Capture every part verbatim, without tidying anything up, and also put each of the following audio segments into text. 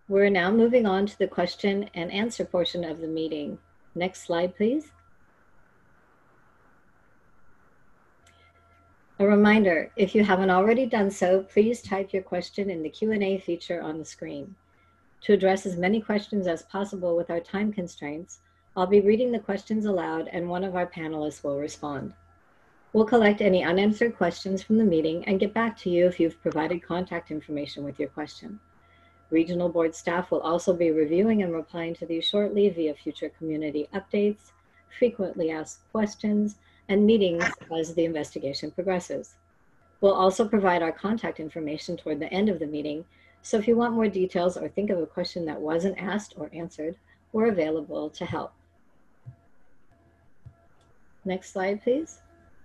We're now moving on to the question and answer portion of the meeting. Next slide, please. A reminder, if you haven't already done so, please type your question in the Q and A feature on the screen. To address as many questions as possible with our time constraints, I'll be reading the questions aloud and one of our panelists will respond. We'll collect any unanswered questions from the meeting and get back to you if you've provided contact information with your question. Regional board staff will also be reviewing and replying to these shortly via future community updates, frequently asked questions, and meetings as the investigation progresses. We'll also provide our contact information toward the end of the meeting, so if you want more details or think of a question that wasn't asked or answered, we're available to help. Next slide, please.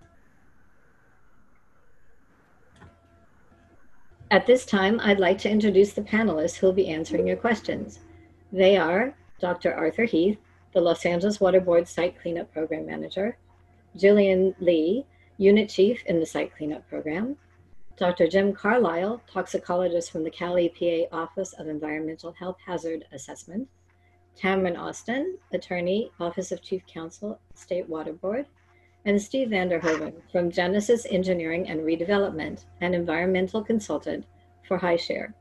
At this time, I'd like to introduce the panelists who will be answering your questions. They are Doctor Arthur Heath, the Los Angeles Water Board Site Cleanup Program Manager, Jillian Lee, Unit Chief in the Site Cleanup Program, Doctor Jim Carlisle, toxicologist from the Cal E P A Office of Environmental Health Hazard Assessment, Tamron Austin, attorney, Office of Chief Counsel, State Water Board, and Steve Vanderhoven from Genesis Engineering and Redevelopment, an environmental consultant for HighShare.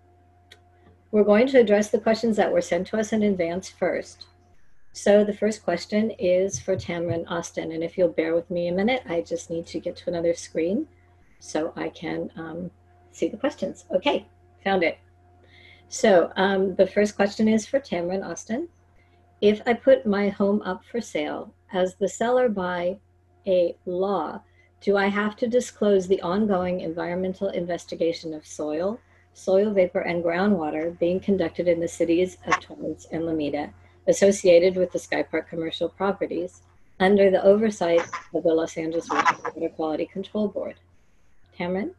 We're going to address the questions that were sent to us in advance first. So the first question is for Tamron Austin, and if you'll bear with me a minute, I just need to get to another screen so I can um, see the questions. Okay, found it. So um, the first question is for Tamron Austin. If I put my home up for sale as the seller by a law, do I have to disclose the ongoing environmental investigation of soil, soil vapor, and groundwater being conducted in the cities of Torrance and Lomita associated with the Sky Park commercial properties under the oversight of the Los Angeles Water Quality Control Board? Tamron?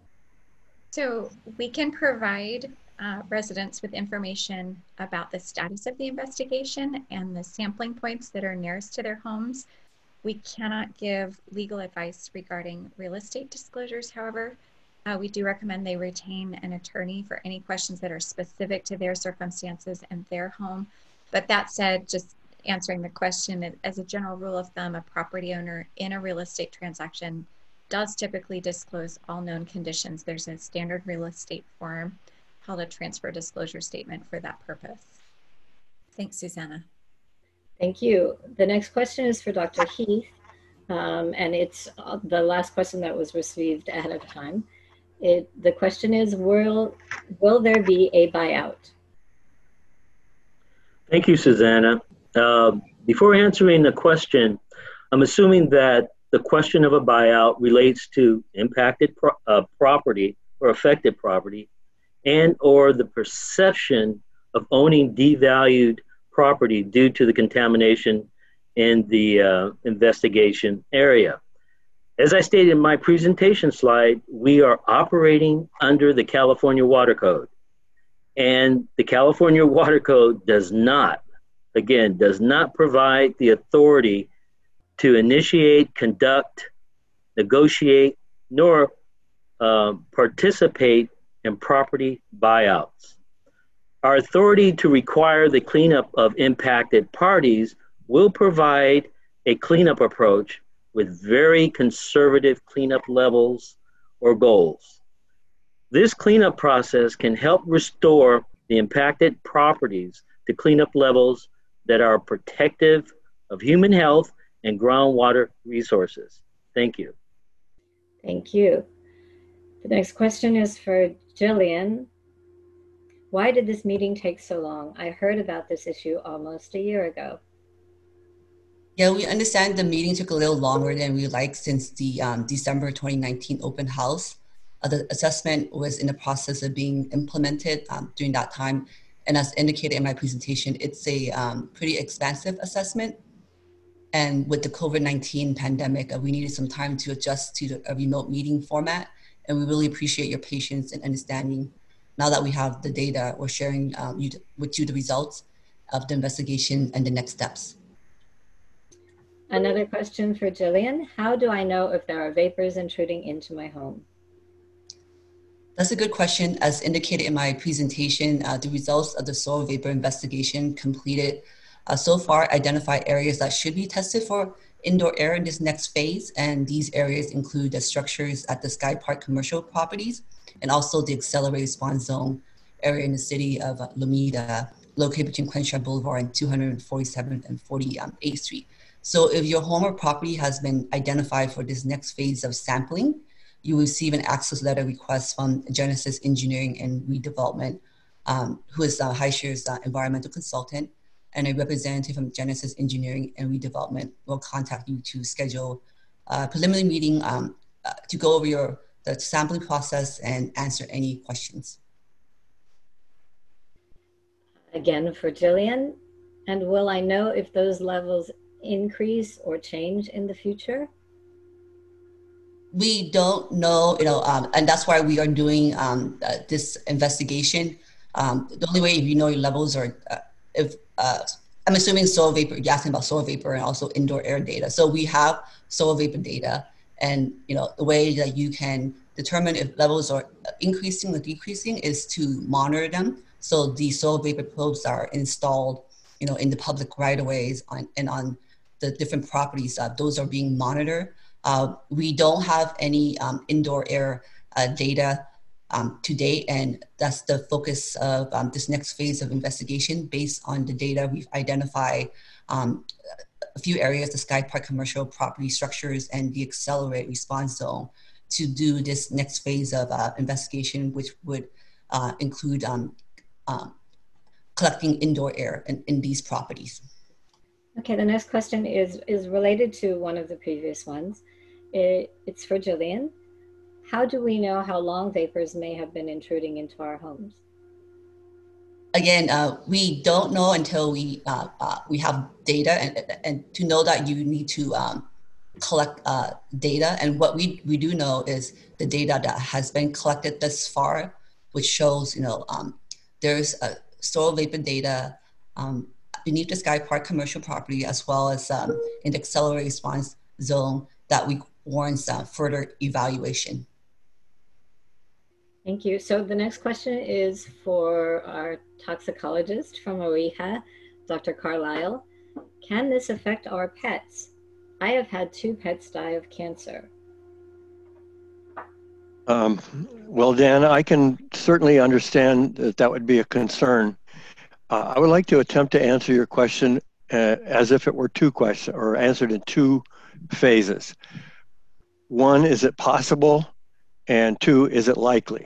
So we can provide uh, residents with information about the status of the investigation and the sampling points that are nearest to their homes. We cannot give legal advice regarding real estate disclosures. However, uh, we do recommend they retain an attorney for any questions that are specific to their circumstances and their home. But that said, just answering the question, as a general rule of thumb, a property owner in a real estate transaction does typically disclose all known conditions. There's a standard real estate form called a transfer disclosure statement for that purpose. Thanks, Susanna. Thank you. The next question is for Doctor Heath, um, and it's uh, the last question that was received ahead of time. It, the question is, will, will there be a buyout? Thank you, Susanna. Uh, before answering the question, I'm assuming that the question of a buyout relates to impacted pro uh, property or affected property and or the perception of owning devalued property due to the contamination in the uh, investigation area. As I stated in my presentation slide, we are operating under the California Water Code. And the California Water Code does not, again, does not provide the authority to initiate, conduct, negotiate, nor uh, participate in property buyouts. Our authority to require the cleanup of impacted parties will provide a cleanup approach with very conservative cleanup levels or goals. This cleanup process can help restore the impacted properties to cleanup levels that are protective of human health and groundwater resources. Thank you. Thank you. The next question is for Jillian. Why did this meeting take so long? I heard about this issue almost a year ago. Yeah, we understand the meeting took a little longer than we like since the um, December twenty nineteen open house. Uh, the assessment was in the process of being implemented um, during that time. And as indicated in my presentation, it's a um, pretty expansive assessment. And with the COVID nineteen pandemic, uh, we needed some time to adjust to the, a remote meeting format. And we really appreciate your patience and understanding. Now that we have the data, we're sharing um, you, with you the results of the investigation and the next steps. Another question for Jillian. How do I know if there are vapors intruding into my home? That's a good question. As indicated in my presentation, uh, the results of the soil vapor investigation completed uh, so far identify areas that should be tested for indoor air in this next phase. And these areas include the structures at the Sky Park commercial properties and also the accelerated response zone area in the city of uh, Lomita, located between Crenshaw Boulevard and two hundred forty-seventh and forty-eighth Street. So if your home or property has been identified for this next phase of sampling, you will receive an access letter request from Genesis Engineering and Redevelopment, um, who is uh, HiShare's uh, environmental consultant, and a representative from Genesis Engineering and Redevelopment will contact you to schedule a preliminary meeting um, uh, to go over your the sampling process and answer any questions. Again for Jillian, and will I know if those levels increase or change in the future? We don't know, you know, um, and that's why we are doing um, uh, this investigation. Um, the only way if you know your levels are, uh, if uh, I'm assuming soil vapor, you're asking about soil vapor and also indoor air data. So we have soil vapor data, and you know the way that you can determine if levels are increasing or decreasing is to monitor them. So the soil vapor probes are installed, you know, in the public right-of-ways on, and on the different properties. Uh, those are being monitored. Uh, we don't have any um, indoor air uh, data um, to date, and that's the focus of um, this next phase of investigation. Based on the data, we've identified um, a few areas, the Sky Park commercial property structures and the accelerated response zone, to do this next phase of uh, investigation, which would uh, include um, um, collecting indoor air in, in these properties. Okay, the next question is, is related to one of the previous ones. It, it's for Jillian. How do we know how long vapors may have been intruding into our homes? Again, uh, we don't know until we uh, uh, we have data, and, and to know that you need to um, collect uh, data. And what we, we do know is the data that has been collected thus far, which shows, you know, um, there's a soil vapor data um, beneath the Sky Park commercial property, as well as um, in the accelerated response zone that we warrants uh, further evaluation. Thank you. So the next question is for our toxicologist from O E H A, Doctor Carlisle. Can this affect our pets? I have had two pets die of cancer. Um, well, Dan, I can certainly understand that that would be a concern. Uh, I would like to attempt to answer your question uh, as if it were two questions, or answered in two phases. One, is it possible? And two, is it likely?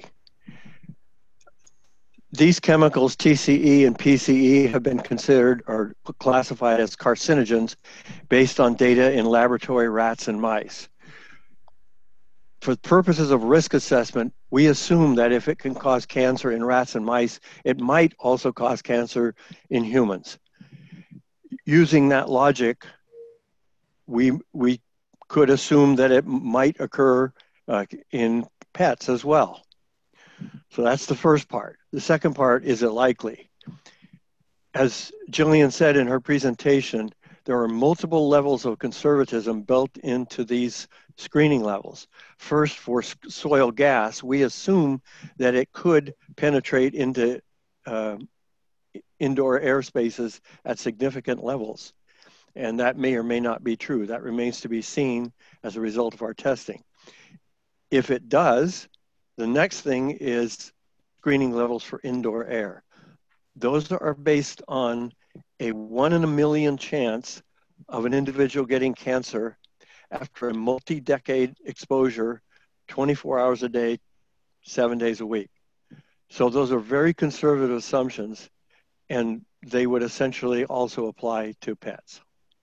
These chemicals, T C E and P C E, have been considered or classified as carcinogens based on data in laboratory rats and mice. For purposes of risk assessment, we assume that if it can cause cancer in rats and mice, it might also cause cancer in humans. Using that logic, we, we could assume that it might occur uh, in pets as well. So that's the first part. The second part, is it likely? As Jillian said in her presentation, there are multiple levels of conservatism built into these screening levels. First, for soil gas, we assume that it could penetrate into uh, indoor air spaces at significant levels. And that may or may not be true. That remains to be seen as a result of our testing. If it does, the next thing is screening levels for indoor air. Those are based on a one in a million chance of an individual getting cancer after a multi-decade exposure, twenty-four hours a day, seven days a week. So those are very conservative assumptions, and they would essentially also apply to pets.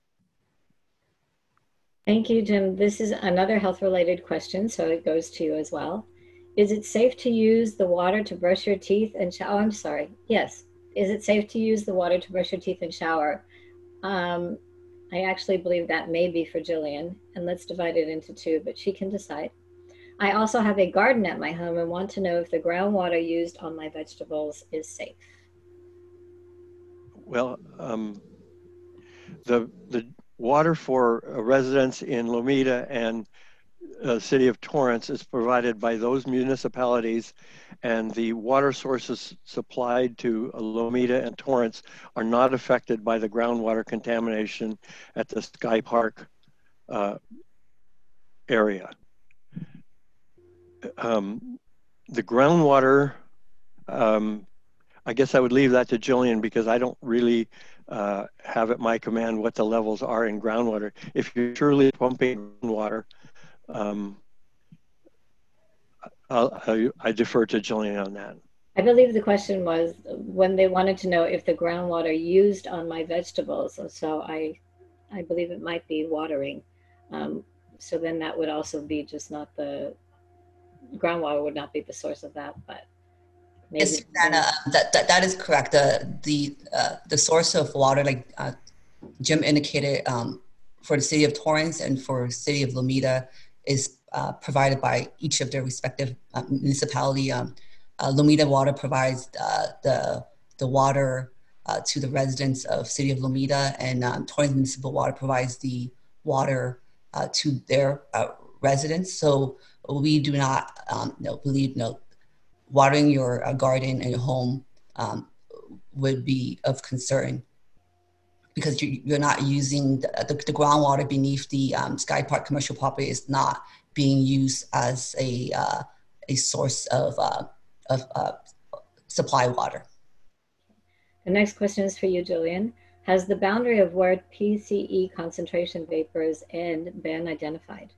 Thank you, Jim. This is another health-related question, so it goes to you as well. Is it safe to use the water to brush your teeth and shower? Oh, I'm sorry. Yes. Is it safe to use the water to brush your teeth and shower? Um, I actually believe that may be for Jillian, and let's divide it into two, but she can decide. I also have a garden at my home and want to know if the groundwater used on my vegetables is safe. Well, um, the, the water for residents in Lomita and uh, city of Torrance is provided by those municipalities, and the water sources supplied to Lomita and Torrance are not affected by the groundwater contamination at the Sky Park uh, area. Um, the groundwater, um, I guess I would leave that to Jillian because I don't really uh, have at my command what the levels are in groundwater. If you're truly pumping water, um, I'll, I, I defer to Jillian on that. I believe the question was when they wanted to know if the groundwater used on my vegetables. So I, I believe it might be watering. Um, so then that would also be just not the, groundwater would not be the source of that, but maybe. Yes, Susanna, that, that, that is correct. The, the, uh, the source of water, like uh, Jim indicated, um, for the city of Torrance and for city of Lomita is uh, provided by each of their respective uh, municipality. Um, uh, Lomita Water provides uh, the, the water uh, to the residents of city of Lomita, and um, Torrance Municipal Water provides the water uh, to their uh, residents. So we do not um, you know, believe you know, watering your uh, garden and your home um, would be of concern because you, you're not using the, the, the groundwater beneath the um, Sky Park commercial property is not being used as a, uh, a source of, uh, of uh, supply water. The next question is for you, Jillian. Has the boundary of where P C E concentration vapors end been identified?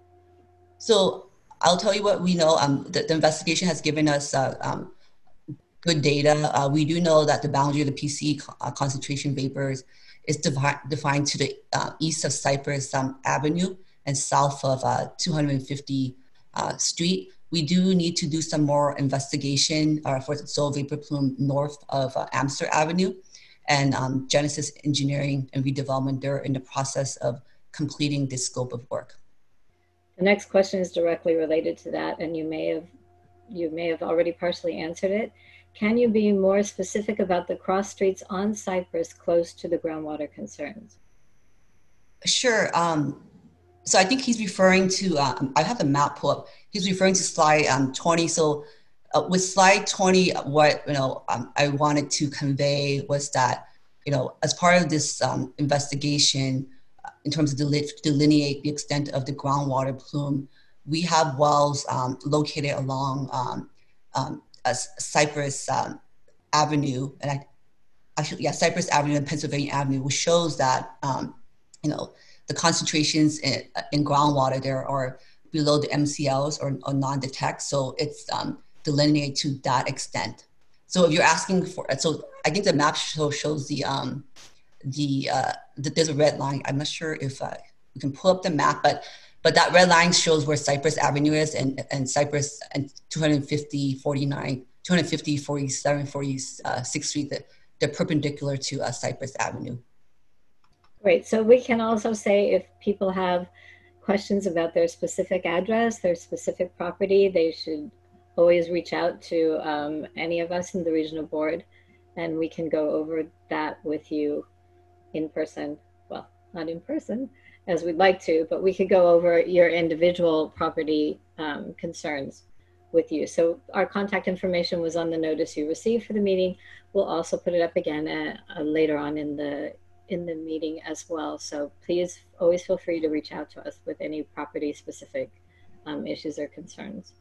So I'll tell you what we know. Um, the, the investigation has given us uh, um, good data. Uh, we do know that the boundary of the P C E co uh, concentration vapors is defi defined to the uh, east of Cypress um, Avenue and south of uh, two hundred fifty uh, Street. We do need to do some more investigation uh, for the soil vapor plume north of uh, Amster Avenue. And um, Genesis Engineering and Redevelopment, they're in the process of completing this scope of work. The next question is directly related to that, and you may have you may have already partially answered it. Can you be more specific about the cross streets on Cypress close to the groundwater concerns? Sure. Um, so I think he's referring to, uh, I have the map pull up. He's referring to slide um, twenty. So uh, with slide twenty, what you know um, I wanted to convey was that you know as part of this um, investigation, in terms of delit delineate the extent of the groundwater plume, we have wells um, located along um, um, uh, Cypress um, Avenue, and I, actually, yeah, Cypress Avenue and Pennsylvania Avenue, which shows that, um, you know, the concentrations in, in groundwater there are below the M C Ls or, or non-detect, so it's um, delineated to that extent. So if you're asking for, so I think the map show shows the, um, the, uh, the, there's a red line. I'm not sure if uh, we can pull up the map, but but that red line shows where Cypress Avenue is, and, and Cypress and two fifty, forty-nine, two fifty, forty-seven, forty-sixth Street, they're, they're perpendicular to uh, Cypress Avenue. Great, so we can also say if people have questions about their specific address, their specific property, they should always reach out to um, any of us in the regional board, and we can go over that with you in person. Well, not in person as we'd like to, but we could go over your individual property um, concerns with you. So our contact information was on the notice you received for the meeting. We'll also put it up again uh, uh, later on in the in the meeting as well. So please always feel free to reach out to us with any property specific um, issues or concerns.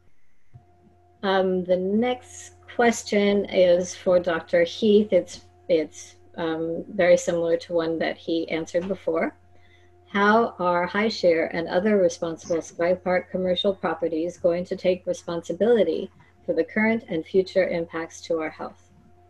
Um, the next question is for Doctor Heath. It's, it's um, very similar to one that he answered before. How are HiShare and other responsible Sky Park commercial properties going to take responsibility for the current and future impacts to our health?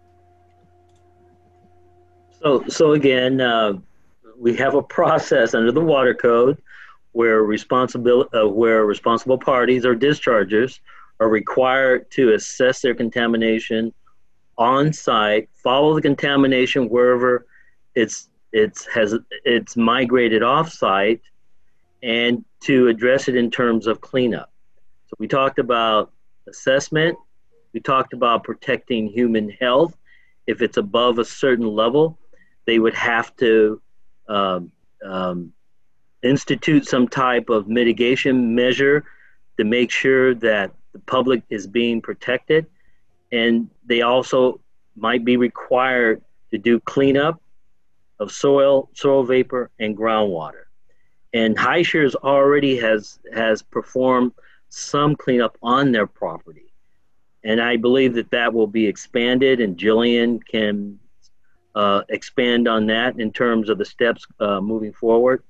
So, so again, uh, we have a process under the Water Code where responsible, uh, where responsible parties or dischargers are required to assess their contamination on site, follow the contamination wherever it's it's has it's migrated off site, and to address it in terms of cleanup. So we talked about assessment, we talked about protecting human health. If it's above a certain level, they would have to um, um, institute some type of mitigation measure to make sure that the public is being protected. And they also might be required to do cleanup of soil, soil vapor, and groundwater. And HiShares already has, has performed some cleanup on their property. And I believe that that will be expanded, and Jillian can uh, expand on that in terms of the steps uh, moving forward.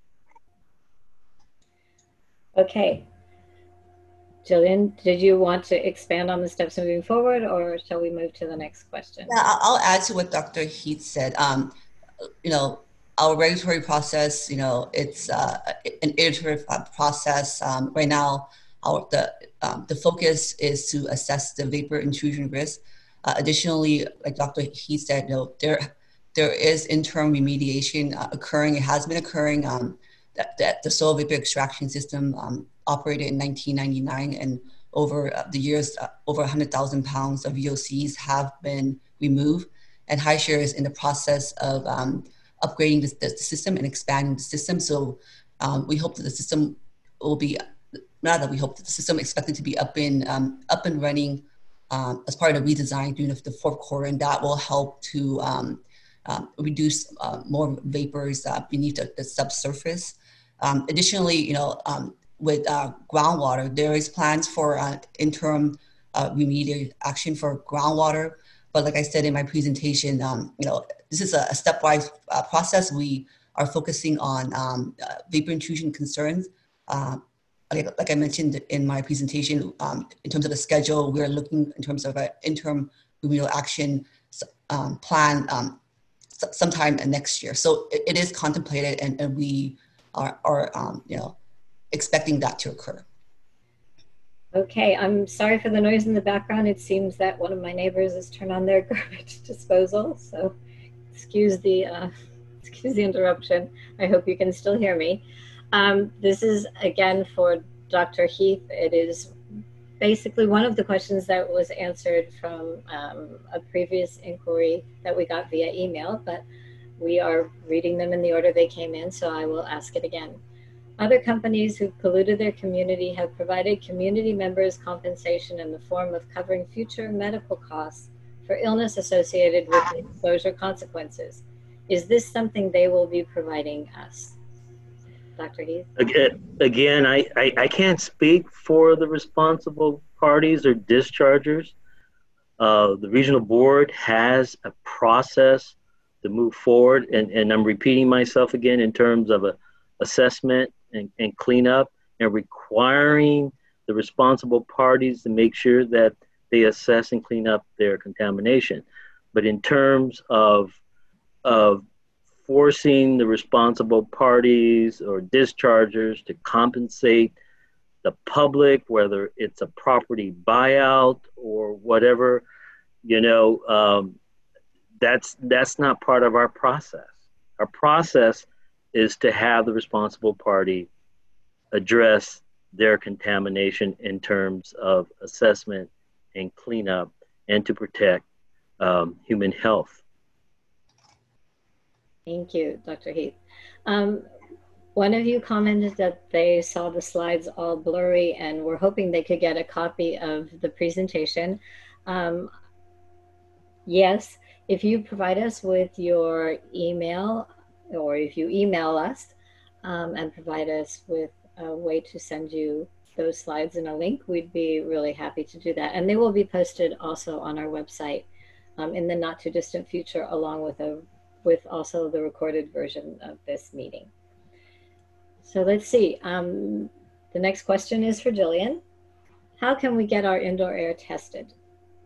Okay. Jillian, did you want to expand on the steps moving forward, or shall we move to the next question? Yeah, I'll add to what Doctor Heath said. Um, you know, our regulatory process, you know, it's uh, an iterative process. Um, right now, our the um, the focus is to assess the vapor intrusion risk. Uh, additionally, like Doctor Heath said, you know, there there is interim remediation uh, occurring. It has been occurring. Um, that, that the soil vapor extraction system um, operated in nineteen ninety-nine, and over uh, the years, uh, over one hundred thousand pounds of V O Cs have been removed. And HiShare is in the process of um, upgrading the, the system and expanding the system. So um, we hope that the system will be, not that we hope that the system expected to be up in um, up and running um, as part of the redesign during the fourth quarter, and that will help to um, um, reduce uh, more vapors uh, beneath the, the subsurface. Um, additionally, you know, um, with uh, groundwater, there is plans for uh, interim uh, remedial action for groundwater. But like I said in my presentation, um, you know, this is a, a stepwise uh, process. We are focusing on um, uh, vapor intrusion concerns. Uh, like, like I mentioned in my presentation, um, in terms of the schedule, we're looking in terms of an interim remedial action um, plan um, sometime next year. So it, it is contemplated, and, and we are, are um, you know, expecting that to occur. Okay, I'm sorry for the noise in the background. It seems that one of my neighbors has turned on their garbage disposal, so excuse the uh, excuse the interruption. I hope you can still hear me. Um, this is again for Doctor Heath. It is basically one of the questions that was answered from um, a previous inquiry that we got via email, but we are reading them in the order they came in, so I will ask it again. Other companies who've polluted their community have provided community members compensation in the form of covering future medical costs for illness associated with the exposure consequences. Is this something they will be providing us? Doctor Heath? Again, again I, I, I can't speak for the responsible parties or dischargers. Uh, the regional board has a process to move forward, and, and I'm repeating myself again in terms of a assessment and, and cleanup, and requiring the responsible parties to make sure that they assess and clean up their contamination. But in terms of, of forcing the responsible parties or dischargers to compensate the public, whether it's a property buyout or whatever, you know, um, that's, that's not part of our process. Our process is to have the responsible party address their contamination in terms of assessment and cleanup, and to protect um, human health. Thank you, Doctor Heath. Um, one of you commented that they saw the slides all blurry and were hoping they could get a copy of the presentation. Um, yes, if you provide us with your email, or if you email us um, and provide us with a way to send you those slides and a link, we'd be really happy to do that. And they will be posted also on our website um, in the not too distant future, along with a with also the recorded version of this meeting. So let's see. Um, the next question is for Jillian. How can we get our indoor air tested?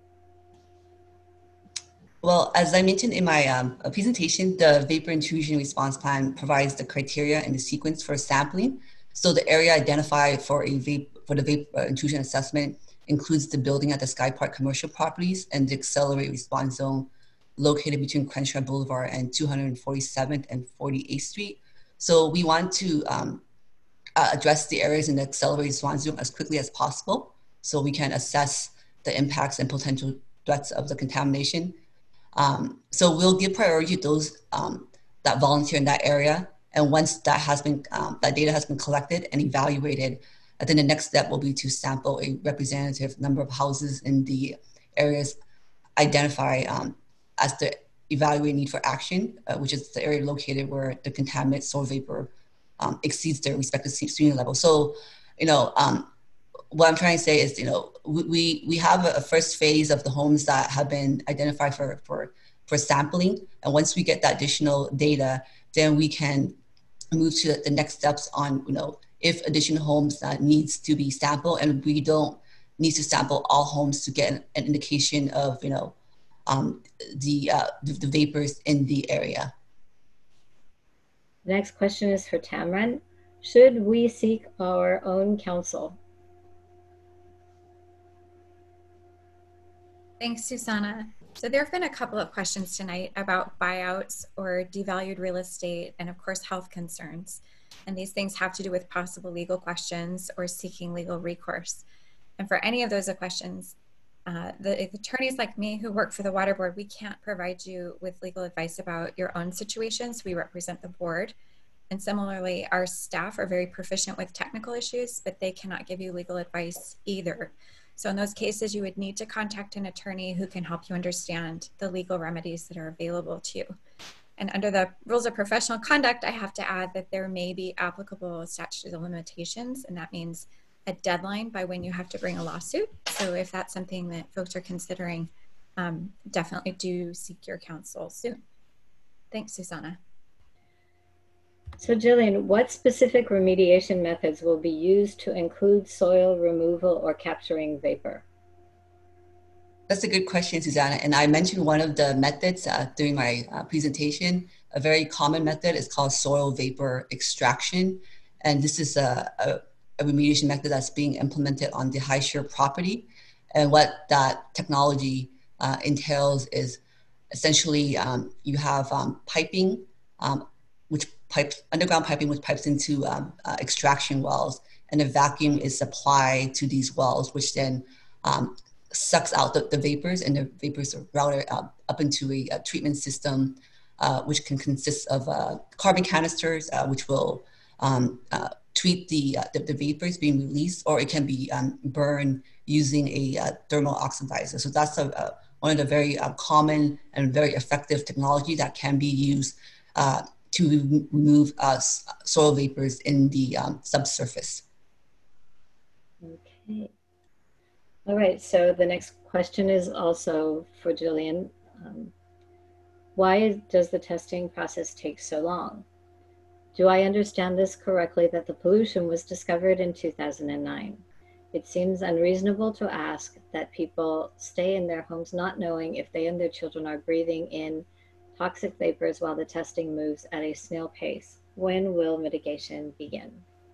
Well, as I mentioned in my um, presentation, the vapor intrusion response plan provides the criteria and the sequence for sampling. So the area identified for a vape, for the vapor intrusion assessment includes the building at the Sky Park commercial properties and the accelerate response zone located between Crenshaw Boulevard and two hundred forty-seventh and forty-eighth Street. So we want to um, uh, address the areas in the accelerate response zone as quickly as possible so we can assess the impacts and potential threats of the contamination. Um, so we'll give priority to those um, that volunteer in that area, And once that has been, um, that data has been collected and evaluated, uh, then the next step will be to sample a representative number of houses in the areas identified um, as the evaluated need for action, uh, which is the area located where the contaminant soil vapor um, exceeds their respective screening level. So, you know, um, what I'm trying to say is, you know, we we have a first phase of the homes that have been identified for for for sampling, and once we get that additional data, then we can move to the next steps on, you know, if additional homes that needs to be sampled, and we don't need to sample all homes to get an, an indication of, you know, um, the, uh, the the vapors in the area. The next question is for Tamron. Should we seek our own counsel? Thanks, Susanna. So there have been a couple of questions tonight about buyouts or devalued real estate and of course health concerns. And these things have to do with possible legal questions or seeking legal recourse. And for any of those questions, uh, the attorneys like me who work for the Water Board, we can't provide you with legal advice about your own situations. We represent the board. And similarly, our staff are very proficient with technical issues, but they cannot give you legal advice either. So in those cases, you would need to contact an attorney who can help you understand the legal remedies that are available to you. And under the rules of professional conduct, I have to add that there may be applicable statute of limitations, and that means a deadline by when you have to bring a lawsuit. So if that's something that folks are considering, um, definitely do seek your counsel soon. Thanks, Susanna. So Jillian, what specific remediation methods will be used to include soil removal or capturing vapor? That's a good question, Susanna. And I mentioned one of the methods uh, during my uh, presentation. A very common method is called soil vapor extraction. And this is a, a, a remediation method that's being implemented on the High Shore property. And what that technology uh, entails is essentially um, you have um, piping, um, which pipes, underground piping which pipes into um, uh, extraction wells, and a vacuum is applied to these wells, which then um, sucks out the, the vapors, and the vapors are routed uh, up into a, a treatment system, uh, which can consist of uh, carbon canisters, uh, which will um, uh, treat the, uh, the, the vapors being released, or it can be um, burned using a uh, thermal oxidizer. So that's a, a, one of the very uh, common and very effective technology that can be used uh, to remove uh, soil vapors in the um, subsurface. Okay. All right, so the next question is also for Jillian. Um, why does the testing process take so long? Do I understand this correctly that the pollution was discovered in two thousand nine? It seems unreasonable to ask that people stay in their homes not knowing if they and their children are breathing in toxic vapors while the testing moves at a snail pace. When will mitigation begin?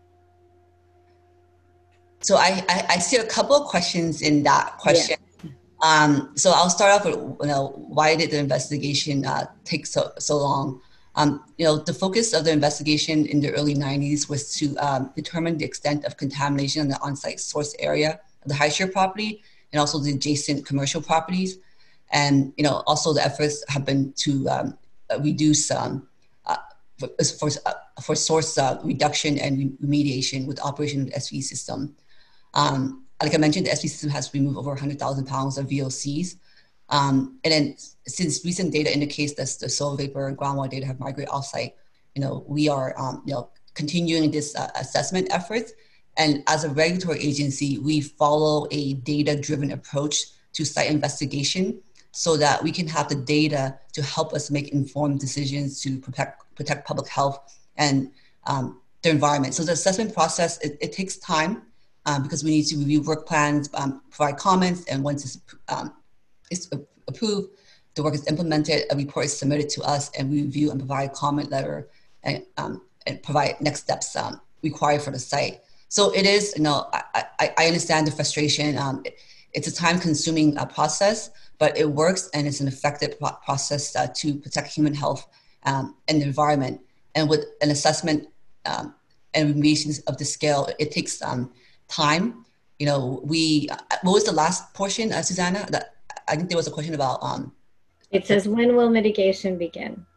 So I, I, I see a couple of questions in that question. Yeah. Um, so I'll start off with, you know, why did the investigation uh, take so, so long? Um, you know, the focus of the investigation in the early nineties was to um, determine the extent of contamination in the on-site source area of the High Shore property and also the adjacent commercial properties. And, you know, also the efforts have been to um, reduce um, uh, for, for, uh, for source uh, reduction and remediation with operation of the S V system. Um, like I mentioned, the S V system has removed over one hundred thousand pounds of V O Cs. Um, and then since recent data indicates that the soil vapor and groundwater data have migrated offsite, you know, we are, um, you know, continuing this uh, assessment efforts. And as a regulatory agency, we follow a data-driven approach to site investigation, so that we can have the data to help us make informed decisions to protect protect public health and um, the environment. So the assessment process, it, it takes time um, because we need to review work plans, um, provide comments, and once it's, um, it's approved, the work is implemented, a report is submitted to us, and we review and provide a comment letter and, um, and provide next steps um, required for the site. So it is, you know, I, I, I understand the frustration. Um, it, it's a time-consuming uh, process, but it works, and it's an effective pro process uh, to protect human health um, and the environment. And with an assessment um, and remediation of the scale, it takes um, time. You know, we, uh, what was the last portion, uh, Susanna? That, I think there was a question about. Um, it says, when will mitigation begin?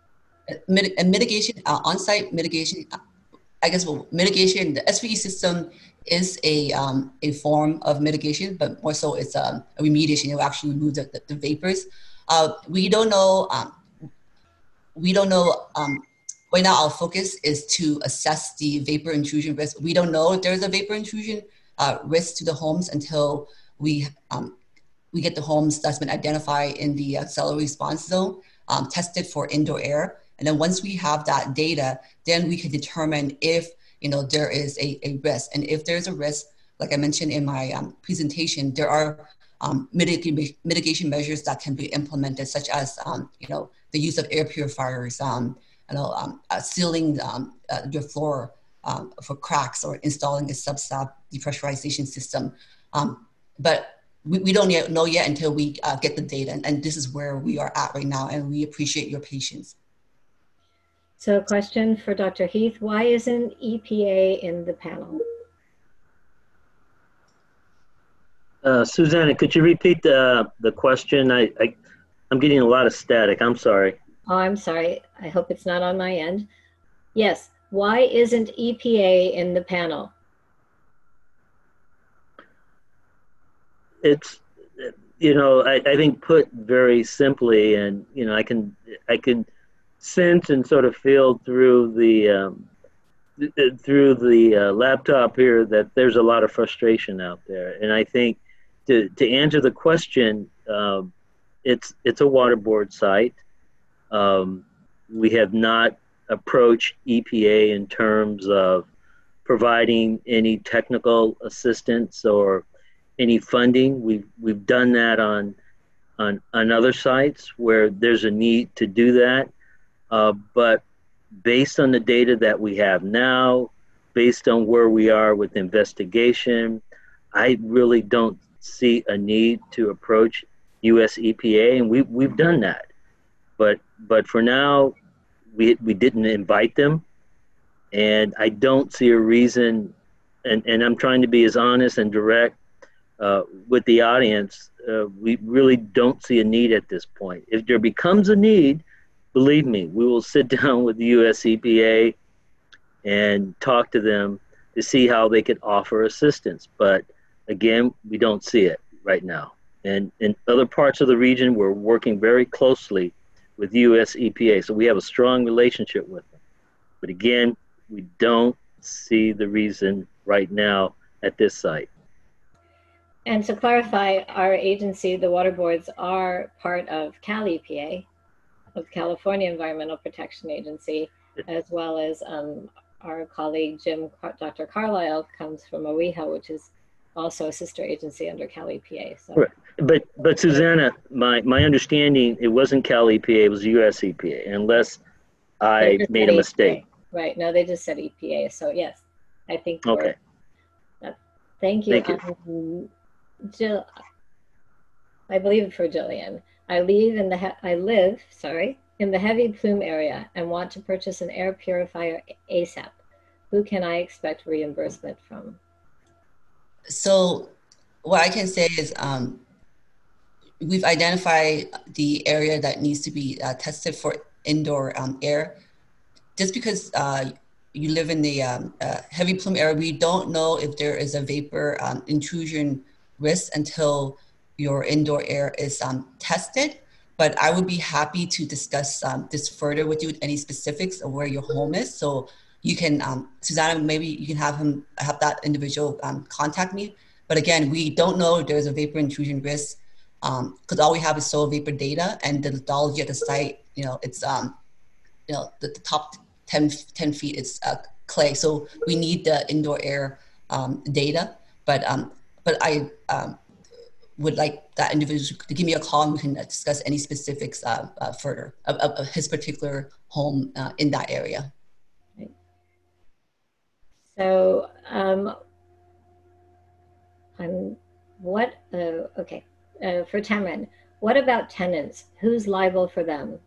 Mit and mitigation, uh, on-site mitigation, I guess, well, mitigation, the S V E system is a, um, a form of mitigation, but more so it's um, a remediation. It will actually remove the, the, the vapors. Uh, we don't know, um, we don't know, um, right now our focus is to assess the vapor intrusion risk. We don't know if there's a vapor intrusion uh, risk to the homes until we, um, we get the homes that's been identified in the accelerated response zone, um, tested for indoor air. And then once we have that data, then we can determine if, you know, there is a, a risk. And if there's a risk, like I mentioned in my um, presentation, there are um, mitigation, mitigation measures that can be implemented, such as, um, you know, the use of air purifiers, um, you know, um, uh, sealing um, uh, your floor um, for cracks, or installing a sub-slab depressurization system. Um, but we, we don't yet know yet until we uh, get the data. And, and this is where we are at right now. And we appreciate your patience. So a question for Doctor Heath, why isn't E P A in the panel? Uh, Susanna, could you repeat the, the question? I, I, I'm getting a lot of static. I'm sorry. Oh, I'm sorry. I hope it's not on my end. Yes, why isn't E P A in the panel? It's, you know, I, I think put very simply, and, you know, I can, I can sense and sort of feel through the, um, th through the uh, laptop here that there's a lot of frustration out there. And I think to, to answer the question, um, it's, it's a water board site. Um, we have not approached E P A in terms of providing any technical assistance or any funding. We've, we've done that on, on, on other sites where there's a need to do that. Uh, but based on the data that we have now, based on where we are with investigation, I really don't see a need to approach U S E P A, and we, we've done that. But, but for now, we, we didn't invite them, and I don't see a reason, and, and I'm trying to be as honest and direct uh, with the audience. Uh, we really don't see a need at this point. If there becomes a need, believe me, we will sit down with the U S E P A and talk to them to see how they could offer assistance. But again, we don't see it right now. And in other parts of the region, we're working very closely with U S E P A. So we have a strong relationship with them. But again, we don't see the reason right now at this site. And to clarify, our agency, the water boards, are part of Cal E P A, of California Environmental Protection Agency, as well as um, our colleague Jim, Doctor Carlisle, comes from OEHA, which is also a sister agency under Cal E P A. So. Right. But, but Susanna, my, my understanding, it wasn't Cal E P A, it was U S E P A, unless I made a mistake. E P A. Right, no, they just said E P A, so yes, I think. Okay. Uh, thank you. Thank you. Um, Jill, I believe for Jillian, I live in the, he I live, sorry, in the heavy plume area and want to purchase an air purifier ASAP. Who can I expect reimbursement from? So what I can say is um, we've identified the area that needs to be uh, tested for indoor um, air. Just because uh, you live in the um, uh, heavy plume area, we don't know if there is a vapor um, intrusion risk until your indoor air is um, tested. But I would be happy to discuss um, this further with you with any specifics of where your home is. So you can, um, Susanna, maybe you can have him, have that individual um, contact me. But again, we don't know if there's a vapor intrusion risk because um, all we have is soil vapor data, and the lithology at the site, you know, it's, um, you know, the, the top ten, ten feet is uh, clay. So we need the indoor air um, data. But, um, but I um, would like that individual to give me a call and we can discuss any specifics uh, uh, further of, of, of his particular home uh, in that area. So, um, I'm, what, uh, okay, uh, for Tamron, what about tenants? Who's liable for them?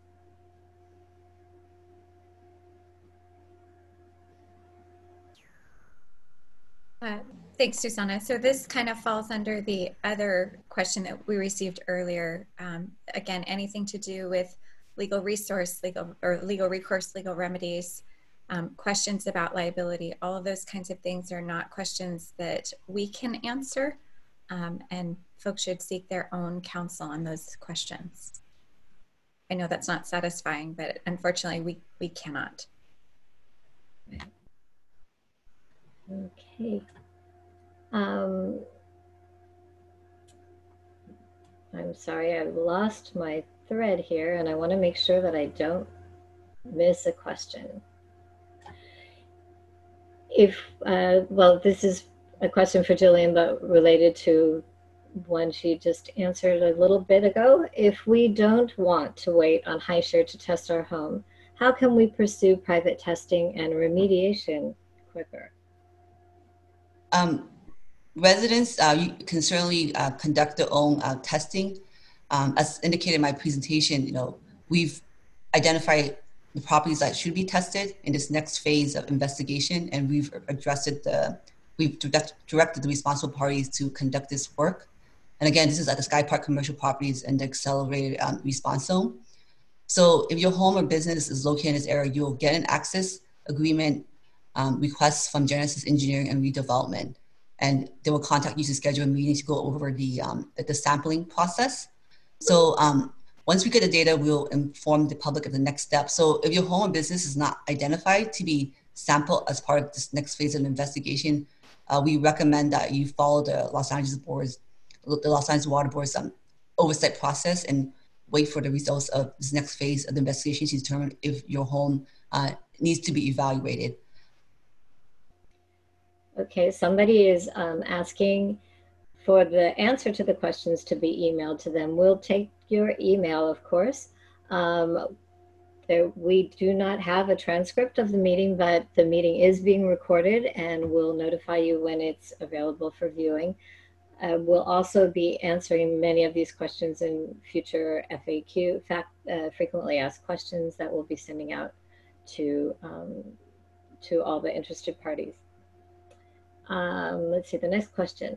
Uh, thanks, Susanna. So this kind of falls under the other question that we received earlier. Um, again, anything to do with legal resource, legal or legal recourse, legal remedies, um, questions about liability, all of those kinds of things are not questions that we can answer. Um, and folks should seek their own counsel on those questions. I know that's not satisfying, but unfortunately we, we cannot. Okay. Um, I'm sorry, I've lost my thread here, and I want to make sure that I don't miss a question. If, uh, well, this is a question for Jillian, but related to one she just answered a little bit ago. If we don't want to wait on HISHRE to test our home, how can we pursue private testing and remediation quicker? Um, residents uh, you can certainly uh, conduct their own uh, testing. Um, as indicated in my presentation, you know, we've identified the properties that should be tested in this next phase of investigation, and we've addressed it, the, we've direct, directed the responsible parties to conduct this work. And again, this is at the Sky Park Commercial Properties and the Accelerated um, Response Zone. So if your home or business is located in this area, you'll get an access agreement um, request from Genesis Engineering and Redevelopment. And they will contact you to schedule a meeting to go over the, um, the sampling process. So um, once we get the data, we'll inform the public of the next step. So if your home or business is not identified to be sampled as part of this next phase of investigation, uh, we recommend that you follow the Los Angeles Board's, the Los Angeles Water Board's um, oversight process and wait for the results of this next phase of the investigation to determine if your home uh, needs to be evaluated. Okay, somebody is um, asking for the answer to the questions to be emailed to them. We'll take your email, of course. Um, there, we do not have a transcript of the meeting, but the meeting is being recorded and we'll notify you when it's available for viewing. Uh, we'll also be answering many of these questions in future F A Q, fact, uh, frequently asked questions that we'll be sending out to, um, to all the interested parties. Um, let's see, the next question.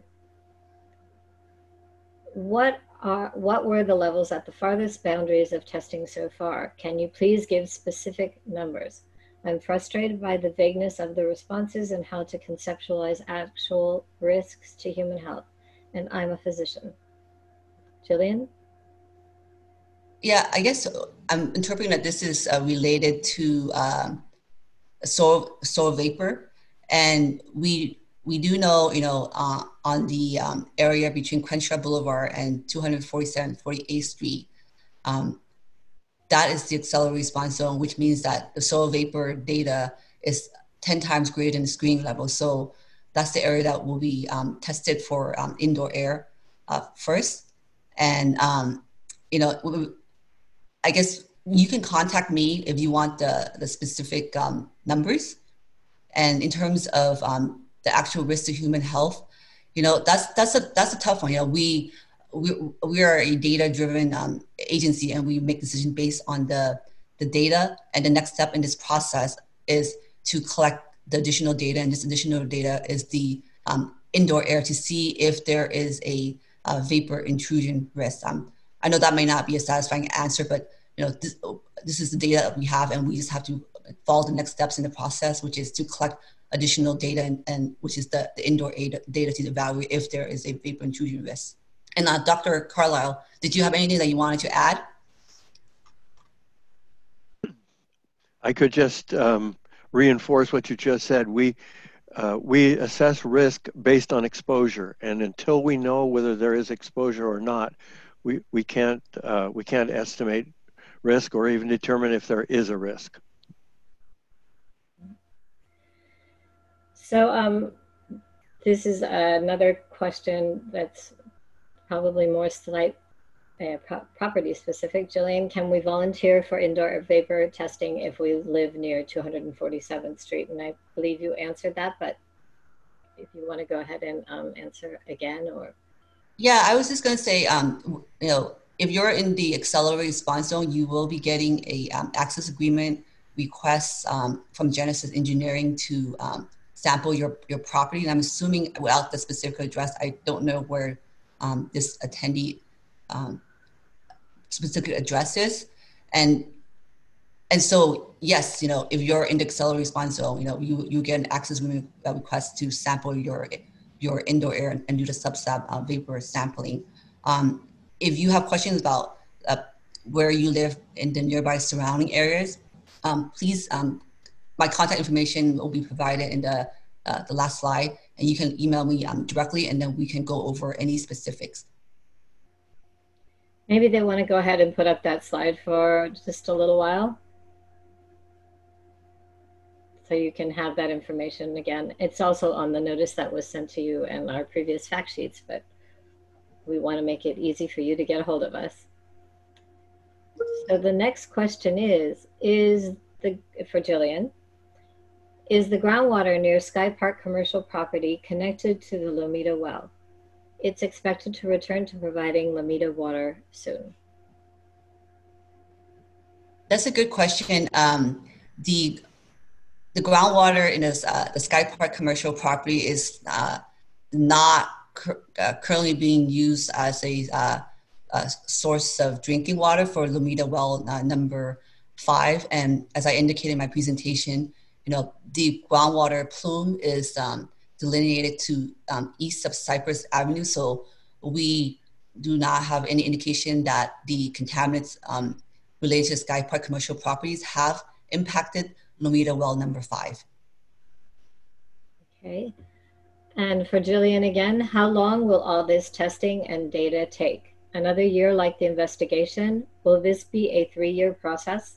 What are, what were the levels at the farthest boundaries of testing so far? Can you please give specific numbers? I'm frustrated by the vagueness of the responses and how to conceptualize actual risks to human health. And I'm a physician. Jillian? Yeah, I guess I'm interpreting that this is uh, related to um, soil, soil vapor. And we we do know, you know, uh, on the um, area between Crenshaw Boulevard and two forty-seven forty-eighth Street, um, that is the accelerated response zone, which means that the soil vapor data is ten times greater than the screening level. So that's the area that will be um, tested for um, indoor air uh, first. And, um, you know, I guess you can contact me if you want the, the specific um, numbers. And in terms of um, the actual risk to human health, you know, that's that's a that's a tough one. You know, we we we are a data-driven um, agency, and we make decisions based on the the data. And the next step in this process is to collect the additional data, and this additional data is the um, indoor air to see if there is a, a vapor intrusion risk. Um, I know that may not be a satisfying answer, but you know, this, this is the data that we have, and we just have to follow the next steps in the process, which is to collect additional data, and, and which is the, the indoor data to evaluate if there is a vapor intrusion risk. And uh, Doctor Carlisle, did you have anything that you wanted to add? I could just um, reinforce what you just said. We uh, we assess risk based on exposure, and until we know whether there is exposure or not, we we can't uh, we can't estimate risk or even determine if there is a risk. So um, this is another question that's probably more slight uh, pro property specific. Jillian, can we volunteer for indoor vapor testing if we live near two forty-seventh Street? And I believe you answered that, but if you want to go ahead and um, answer again, or. Yeah, I was just going to say, um, you know, if you're in the accelerated response zone, you will be getting a um, access agreement request um, from Genesis Engineering to um, sample your, your property. And I'm assuming without the specific address, I don't know where um, this attendee um, specific address is. And and so, yes, you know, if you're in the accelerated response zone, you know, you, you get an access request to sample your, your indoor air and, and do the sub-sab uh, vapor sampling. Um, if you have questions about uh, where you live in the nearby surrounding areas, um, please, um, my contact information will be provided in the, uh, the last slide, and you can email me um, directly, and then we can go over any specifics. Maybe they want to go ahead and put up that slide for just a little while, so you can have that information again. It's also on the notice that was sent to you and our previous fact sheets, but we want to make it easy for you to get a hold of us. So the next question is, is the, for Jillian, is the groundwater near Sky Park commercial property connected to the Lomita well? It's expected to return to providing Lomita water soon. That's a good question. Um, the the groundwater in this, uh, the Sky Park commercial property is uh, not cur uh, currently being used as a, uh, a source of drinking water for Lomita well uh, number five. And as I indicated in my presentation, you know, the groundwater plume is um, delineated to um, east of Cypress Avenue. So we do not have any indication that the contaminants um, related to Sky Park commercial properties have impacted Lomita well number five. Okay. And for Jillian again, how long will all this testing and data take? Another year like the investigation? Will this be a three-year process?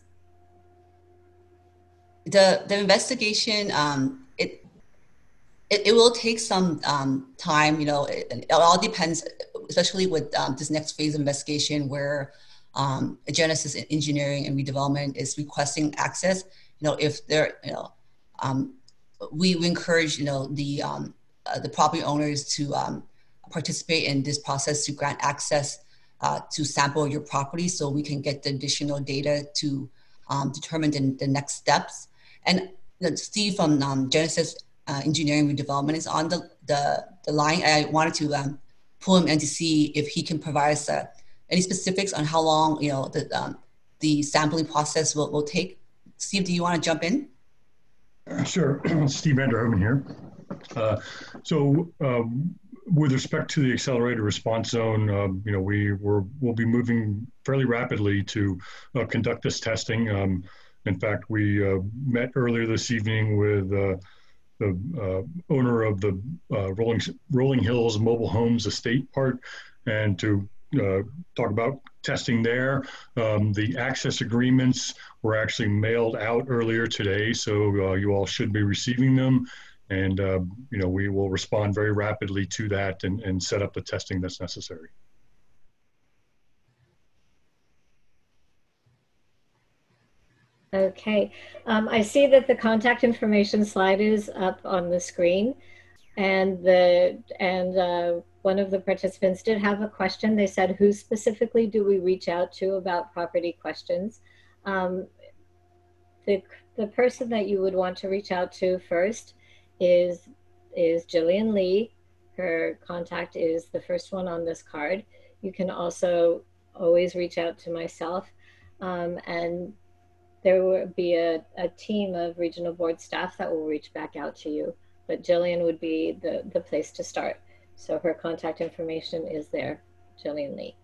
The, the investigation, um, it, it, it will take some um, time, you know, it, it all depends, especially with um, this next phase of investigation where um, Genesis Engineering and Redevelopment is requesting access. You know, if they're, you know, um, we, we encourage, you know, the, um, uh, the property owners to um, participate in this process to grant access uh, to sample your property so we can get the additional data to um, determine the, the next steps. And you know, Steve from um, Genesis uh, Engineering Redevelopment is on the, the, the line. I wanted to um, pull him in to see if he can provide us uh, any specifics on how long, you know, the, um, the sampling process will, will take. Steve, do you want to jump in? Uh, sure. Steve Vanderhoven here. Uh, so um, with respect to the accelerated response zone, uh, you know, we were, will be moving fairly rapidly to uh, conduct this testing. Um, in fact, we uh, met earlier this evening with uh, the uh, owner of the uh, Rolling, Rolling Hills Mobile Homes Estate part, and to uh, talk about testing there. Um, the access agreements were actually mailed out earlier today, so uh, you all should be receiving them. And, uh, you know, we will respond very rapidly to that and, and set up the testing that's necessary. Okay, um, I see that the contact information slide is up on the screen, and the and uh, one of the participants did have a question. They said, who specifically do we reach out to about property questions? Um, the, the person that you would want to reach out to first is, is Jillian Lee. Her contact is the first one on this card. You can also always reach out to myself, um, and there will be a, a team of regional board staff that will reach back out to you, but Jillian would be the, the place to start. So her contact information is there, Jillian Lee.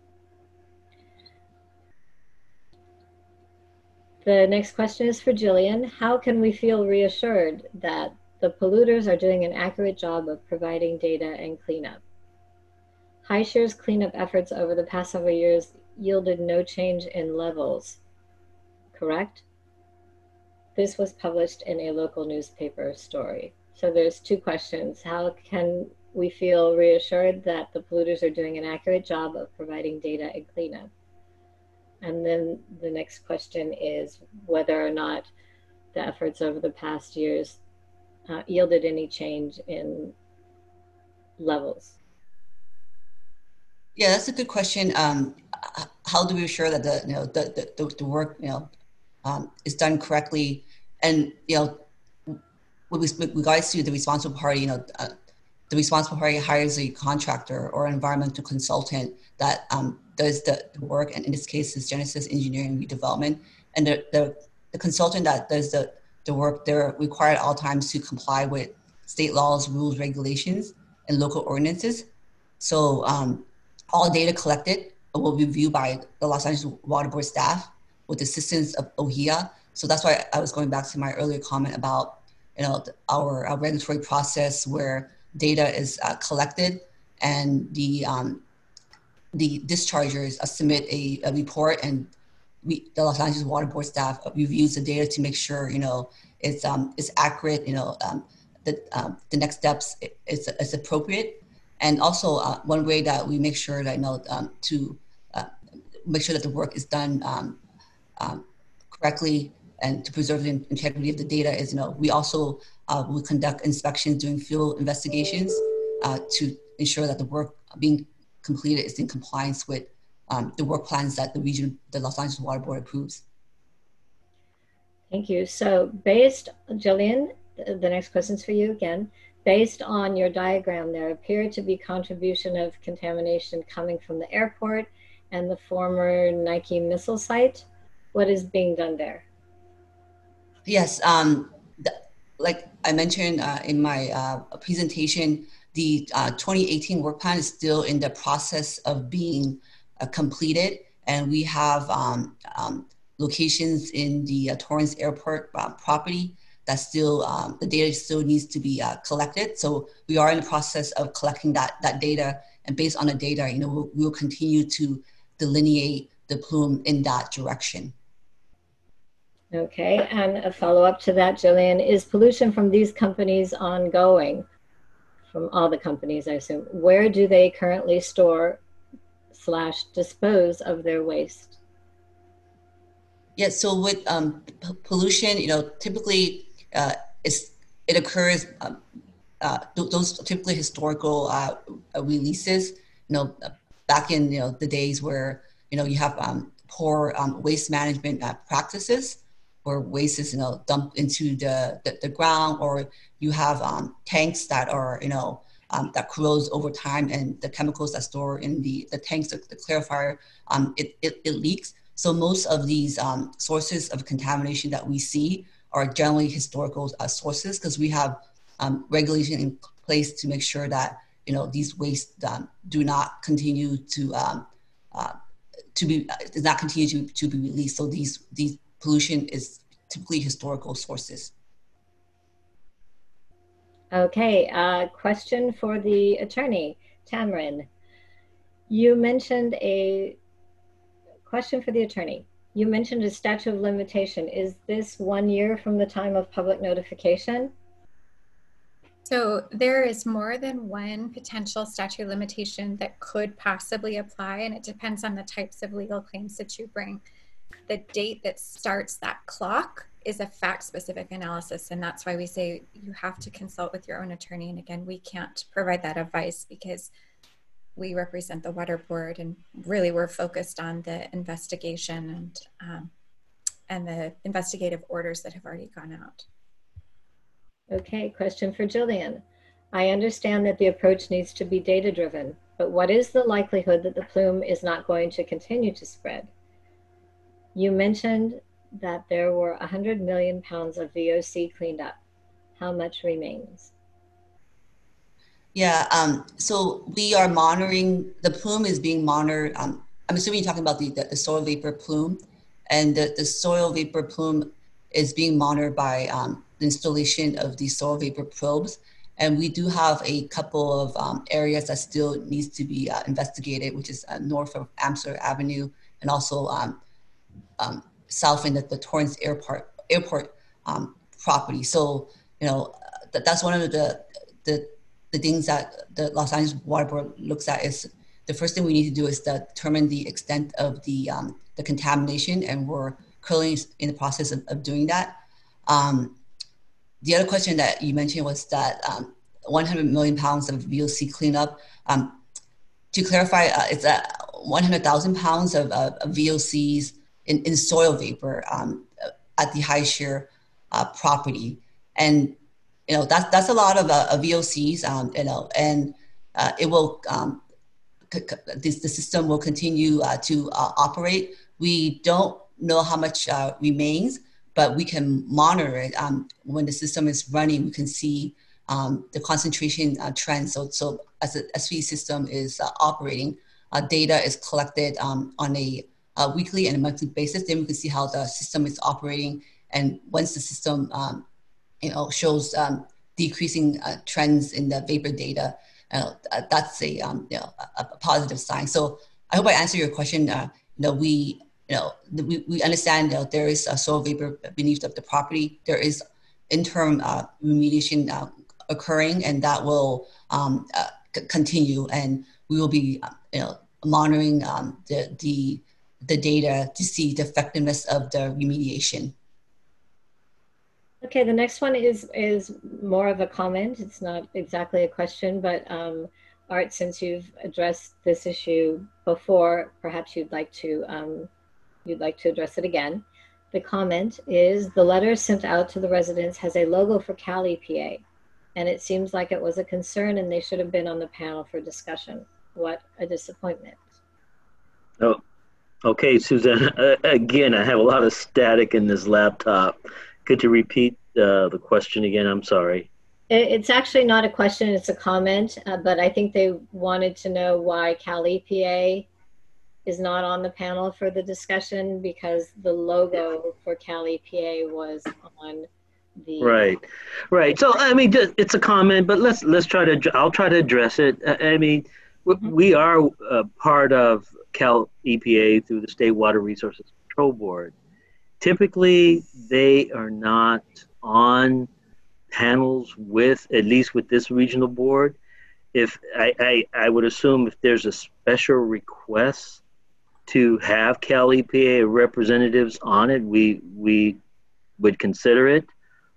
The next question is for Jillian. How can we feel reassured that the polluters are doing an accurate job of providing data and cleanup? HiShare's cleanup efforts over the past several years yielded no change in levels, correct? This was published in a local newspaper story. So there's two questions. How can we feel reassured that the polluters are doing an accurate job of providing data and cleanup? And then the next question is whether or not the efforts over the past years uh, yielded any change in levels. Yeah, that's a good question. Um, how do we ensure that the you know the the, the work you know um, is done correctly? And you know, with regards to the responsible party, you know, uh, the responsible party hires a contractor or an environmental consultant that um, does the, the work, and in this case is Genesis Engineering Redevelopment. and the, the, the consultant that does the, the work, they're required at all times to comply with state laws, rules, regulations, and local ordinances. So um, all data collected will be reviewed by the Los Angeles Water Board staff with the assistance of O H I A. So that's why I was going back to my earlier comment about, you know, our, our regulatory process where data is uh, collected and the um, the dischargers uh, submit a, a report, and we, the Los Angeles Water Board staff reviews the data to make sure, you know, it's um, it's accurate, you know, um, the um, the next steps is is appropriate, and also uh, one way that we make sure that, you know, um, to uh, make sure that the work is done um, um, correctly and to preserve the integrity of the data is, you know, we also uh, will conduct inspections during field investigations uh, to ensure that the work being completed is in compliance with um, the work plans that the region, the Los Angeles Water Board approves. Thank you. So based, Jillian, the next question's for you again. Based on your diagram, there appeared to be contribution of contamination coming from the airport and the former Nike missile site. What is being done there? Yes, um, the, like I mentioned uh, in my uh, presentation, the uh, twenty eighteen work plan is still in the process of being uh, completed, and we have um, um, locations in the uh, Torrance Airport uh, property that still, um, the data still needs to be uh, collected. So we are in the process of collecting that, that data, and based on the data, you know, we'll, we'll continue to delineate the plume in that direction. Okay, and a follow-up to that, Jillian, is pollution from these companies ongoing? From all the companies, I assume. Where do they currently store slash dispose of their waste? Yeah, so with um, pollution, you know, typically uh, it's, it occurs, um, uh, th those typically historical uh, releases, you know, back in, you know, the days where, you know, you have um, poor um, waste management uh, practices, where waste is, you know, dumped into the, the, the ground, or you have um, tanks that are, you know, um, that corrodes over time, and the chemicals that store in the, the tanks, the, the clarifier, um, it, it, it leaks. So most of these um, sources of contamination that we see are generally historical uh, sources, because we have um, regulation in place to make sure that, you know, these wastes um, do not continue to um, uh, to be uh, does not continue to, to be released. So these these pollution is typically historical sources. Okay, uh, question for the attorney, Tamron. You mentioned a question for the attorney. You mentioned a statute of limitation. Is this one year from the time of public notification? So there is more than one potential statute of limitation that could possibly apply, and it depends on the types of legal claims that you bring. The date that starts that clock is a fact-specific analysis, and that's why we say you have to consult with your own attorney. And again, we can't provide that advice because we represent the water board, and really we're focused on the investigation and um, and the investigative orders that have already gone out. Okay, question for Jillian. I understand that the approach needs to be data-driven, but what is the likelihood that the plume is not going to continue to spread? You mentioned that there were one hundred million pounds of V O C cleaned up. How much remains? Yeah, um, so we are monitoring, the plume is being monitored. Um, I'm assuming you're talking about the, the, the soil vapor plume, and the, the soil vapor plume is being monitored by um, the installation of these soil vapor probes. And we do have a couple of um, areas that still needs to be uh, investigated, which is uh, north of Amsterdam Avenue, and also um, um, south in the, the Torrance Airport, airport um, property. So, you know, that, that's one of the, the the things that the Los Angeles Water Board looks at. Is the first thing we need to do is to determine the extent of the um, the contamination, and we're currently in the process of, of doing that. Um, the other question that you mentioned was that um, one hundred million pounds of V O C cleanup. Um, to clarify, uh, it's uh, one hundred thousand pounds of, uh, of V O Cs in, in soil vapor um, at the High Share uh, property, and you know, that's, that's a lot of uh, V O Cs, um, you know, and uh, it will, um, this, the system will continue uh, to uh, operate. We don't know how much uh, remains, but we can monitor it. Um, when the system is running, we can see um, the concentration uh, trend. So, so as the S V system is uh, operating, uh, data is collected um, on a, a weekly and a monthly basis. Then we can see how the system is operating. And once the system um, you know, shows um, decreasing uh, trends in the vapor data, uh, that's a, um, you know, a, a positive sign. So I hope I answered your question. Uh, you know, we, you know, we, we understand that there is a soil vapor beneath the, the property. There is interim uh, remediation uh, occurring, and that will um, uh, continue. And we will be, uh, you know, monitoring um, the, the, the data to see the effectiveness of the remediation. Okay, the next one is is more of a comment. It's not exactly a question, but um, Art, since you've addressed this issue before, perhaps you'd like to um, you'd like to address it again. The comment is, the letter sent out to the residents has a logo for Cal E P A, and it seems like it was a concern and they should have been on the panel for discussion. What a disappointment. Oh, okay, Suzanne. Uh, again, I have a lot of static in this laptop. Could you repeat uh, the question again? I'm sorry. It's actually not a question, it's a comment, uh, but I think they wanted to know why Cal E P A is not on the panel for the discussion, because the logo for Cal E P A was on the... Right, right. So, I mean, it's a comment, but let's let's try to, I'll try to address it. I mean, mm-hmm. we are uh, part of Cal E P A through the State Water Resources Control Board. Typically, they are not on panels with, at least with this regional board. If I, I, I would assume if there's a special request to have Cal E P A representatives on it, we we would consider it.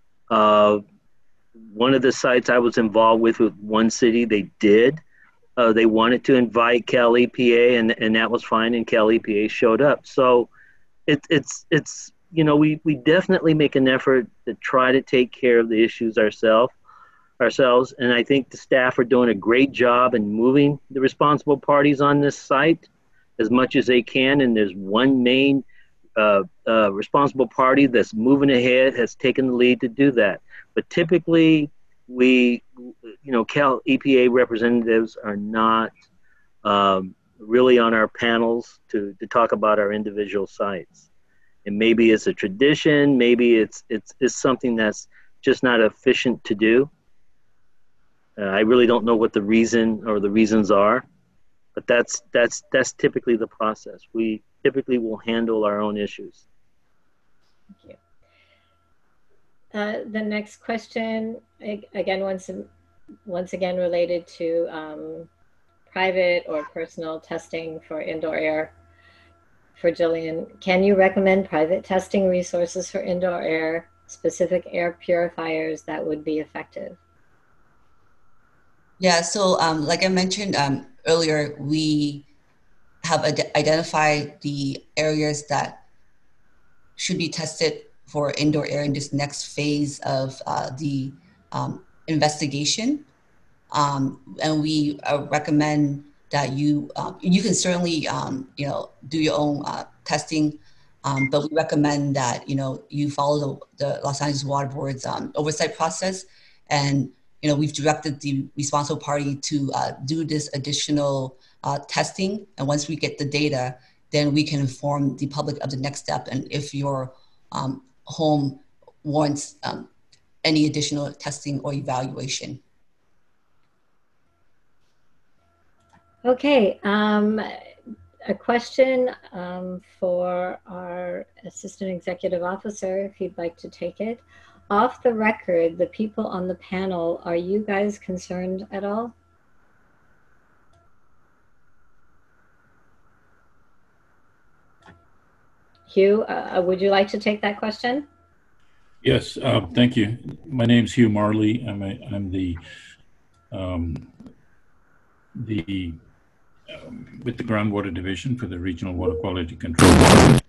Uh, one of the sites I was involved with with one city, they did. Uh, they wanted to invite Cal E P A, and and that was fine, and Cal E P A showed up. So it, it's it's you know we we definitely make an effort to try to take care of the issues ourselves. ourselves, and I think the staff are doing a great job in moving the responsible parties on this site as much as they can, and there's one main uh, uh, responsible party that's moving ahead, has taken the lead to do that. But typically, we, you know, Cal E P A representatives are not um, really on our panels to, to talk about our individual sites. And maybe it's a tradition, maybe it's, it's, it's something that's just not efficient to do. Uh, I really don't know what the reason or the reasons are, but that's that's that's typically the process. We typically will handle our own issues. Thank you. Uh, the next question, again, once once again related to um, private or personal testing for indoor air. For Jillian, can you recommend private testing resources for indoor air, specific air purifiers that would be effective? Yeah, so um, like I mentioned um, earlier, we have ad identified the areas that should be tested for indoor air in this next phase of uh, the um, investigation. Um, and we uh, recommend that you, um, you can certainly, um, you know, do your own uh, testing, um, but we recommend that, you know, you follow the, the Los Angeles Water Board's um, oversight process. And you know, we've directed the responsible party to uh, do this additional uh, testing. And once we get the data, then we can inform the public of the next step. And if your um, home warrants um, any additional testing or evaluation. Okay, um, a question um, for our Assistant Executive Officer, if you'd like to take it. Off the record, the people on the panel, are you guys concerned at all? Hugh, uh, would you like to take that question? Yes, uh, thank you. My name's Hugh Marley. I'm, a, I'm the, um, the um, with the Groundwater Division for the Regional Water Quality Control.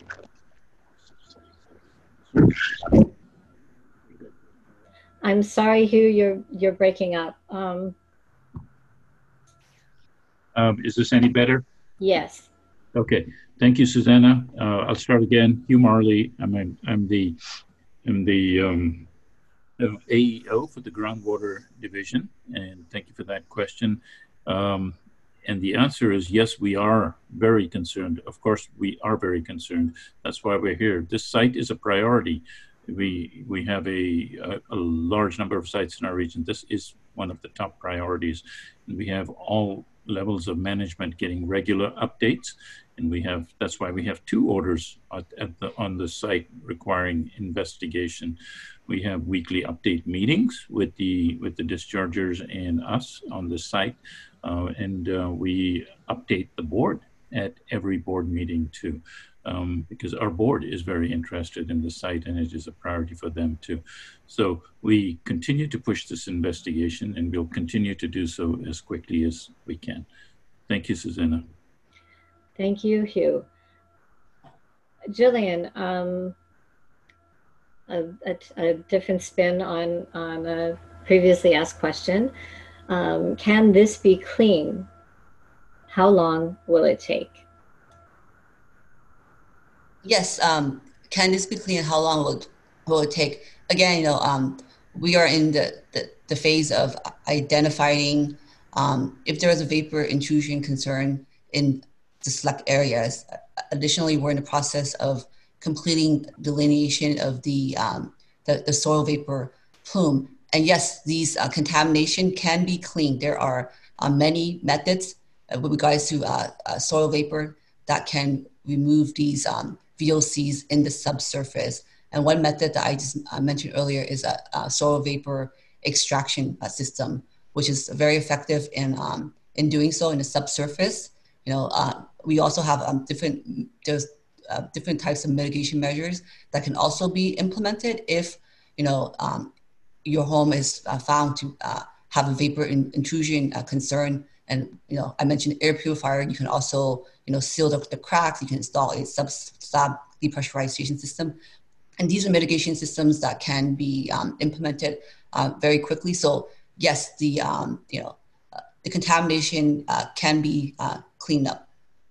I'm sorry, Hugh, you're you're breaking up. Um, um, is this any better? Yes. Okay, thank you, Susanna. Uh, I'll start again. Hugh Marley. I'm a, I'm the I'm the um, uh, A E O for the Groundwater Division, and thank you for that question. Um, and the answer is yes, we are very concerned. Of course, we are very concerned. That's why we're here. This site is a priority. We we have a, a, a large number of sites in our region. This is one of the top priorities, and we have all levels of management getting regular updates. And we have, that's why we have two orders at, at the, on the site requiring investigation. We have weekly update meetings with the with the dischargers and us on the site, uh, and uh, we update the board at every board meeting too, um, because our board is very interested in the site and it is a priority for them too. So we continue to push this investigation, and we'll continue to do so as quickly as we can. Thank you, Susanna. Thank you, Hugh. Jillian, um, a, a, a different spin on, on a previously asked question. Um, can this be clean? How long will it take? Yes, um, can this be clean? How long will it, will it take? Again, you know, um, we are in the, the, the phase of identifying um, if there is a vapor intrusion concern in the select areas. Additionally, we're in the process of completing delineation of the, um, the, the soil vapor plume. And yes, these uh, contamination can be cleaned. There are uh, many methods uh, with regards to uh, uh, soil vapor that can remove these um, V O Cs in the subsurface. And one method that I just uh, mentioned earlier is a, a soil vapor extraction uh, system, which is very effective in, um, in doing so in the subsurface. You know, uh, we also have um, different, there's uh, different types of mitigation measures that can also be implemented if, you know, um, your home is uh, found to uh, have a vapor in, intrusion uh, concern. And, you know, I mentioned air purifier. You can also, you know, seal the, the cracks. You can install a sub slab depressurization system. And these are mitigation systems that can be um, implemented uh, very quickly. So yes, the, um, you know, uh, the contamination uh, can be uh, cleaned up.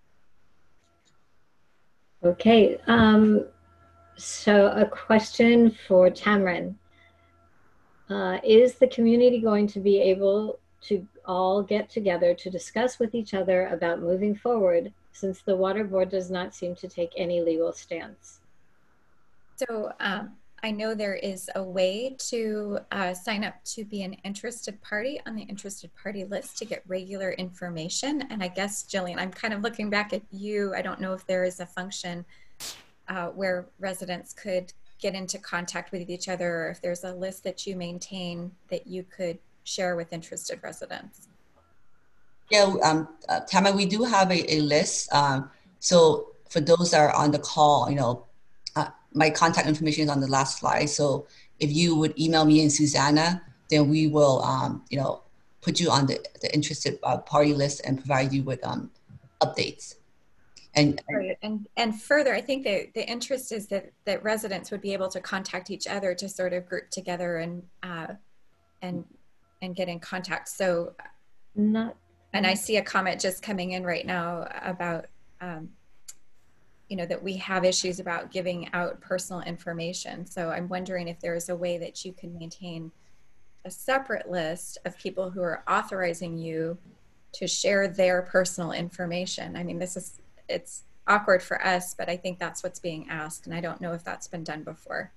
Okay, um, so a question for Tamron. Uh, is the community going to be able to all get together to discuss with each other about moving forward, since the Water Board does not seem to take any legal stance? So um, I know there is a way to uh, sign up to be an interested party on the interested party list to get regular information. And I guess, Jillian, I'm kind of looking back at you. I don't know if there is a function uh, where residents could get into contact with each other, or if there's a list that you maintain that you could share with interested residents. Yeah, um, uh, Tama, we do have a, a list. Um, so for those that are on the call, you know, uh, my contact information is on the last slide. So if you would email me and Susanna, then we will, um, you know, put you on the, the interested uh, party list and provide you with um, updates. And, right. and and further, I think that the interest is that that residents would be able to contact each other to sort of group together and uh, and and get in contact. So, not. And I see a comment just coming in right now about, um, you know, that we have issues about giving out personal information. So I'm wondering if there is a way that you can maintain a separate list of people who are authorizing you to share their personal information. I mean, this is, it's awkward for us, but I think that's what's being asked. And I don't know if that's been done before.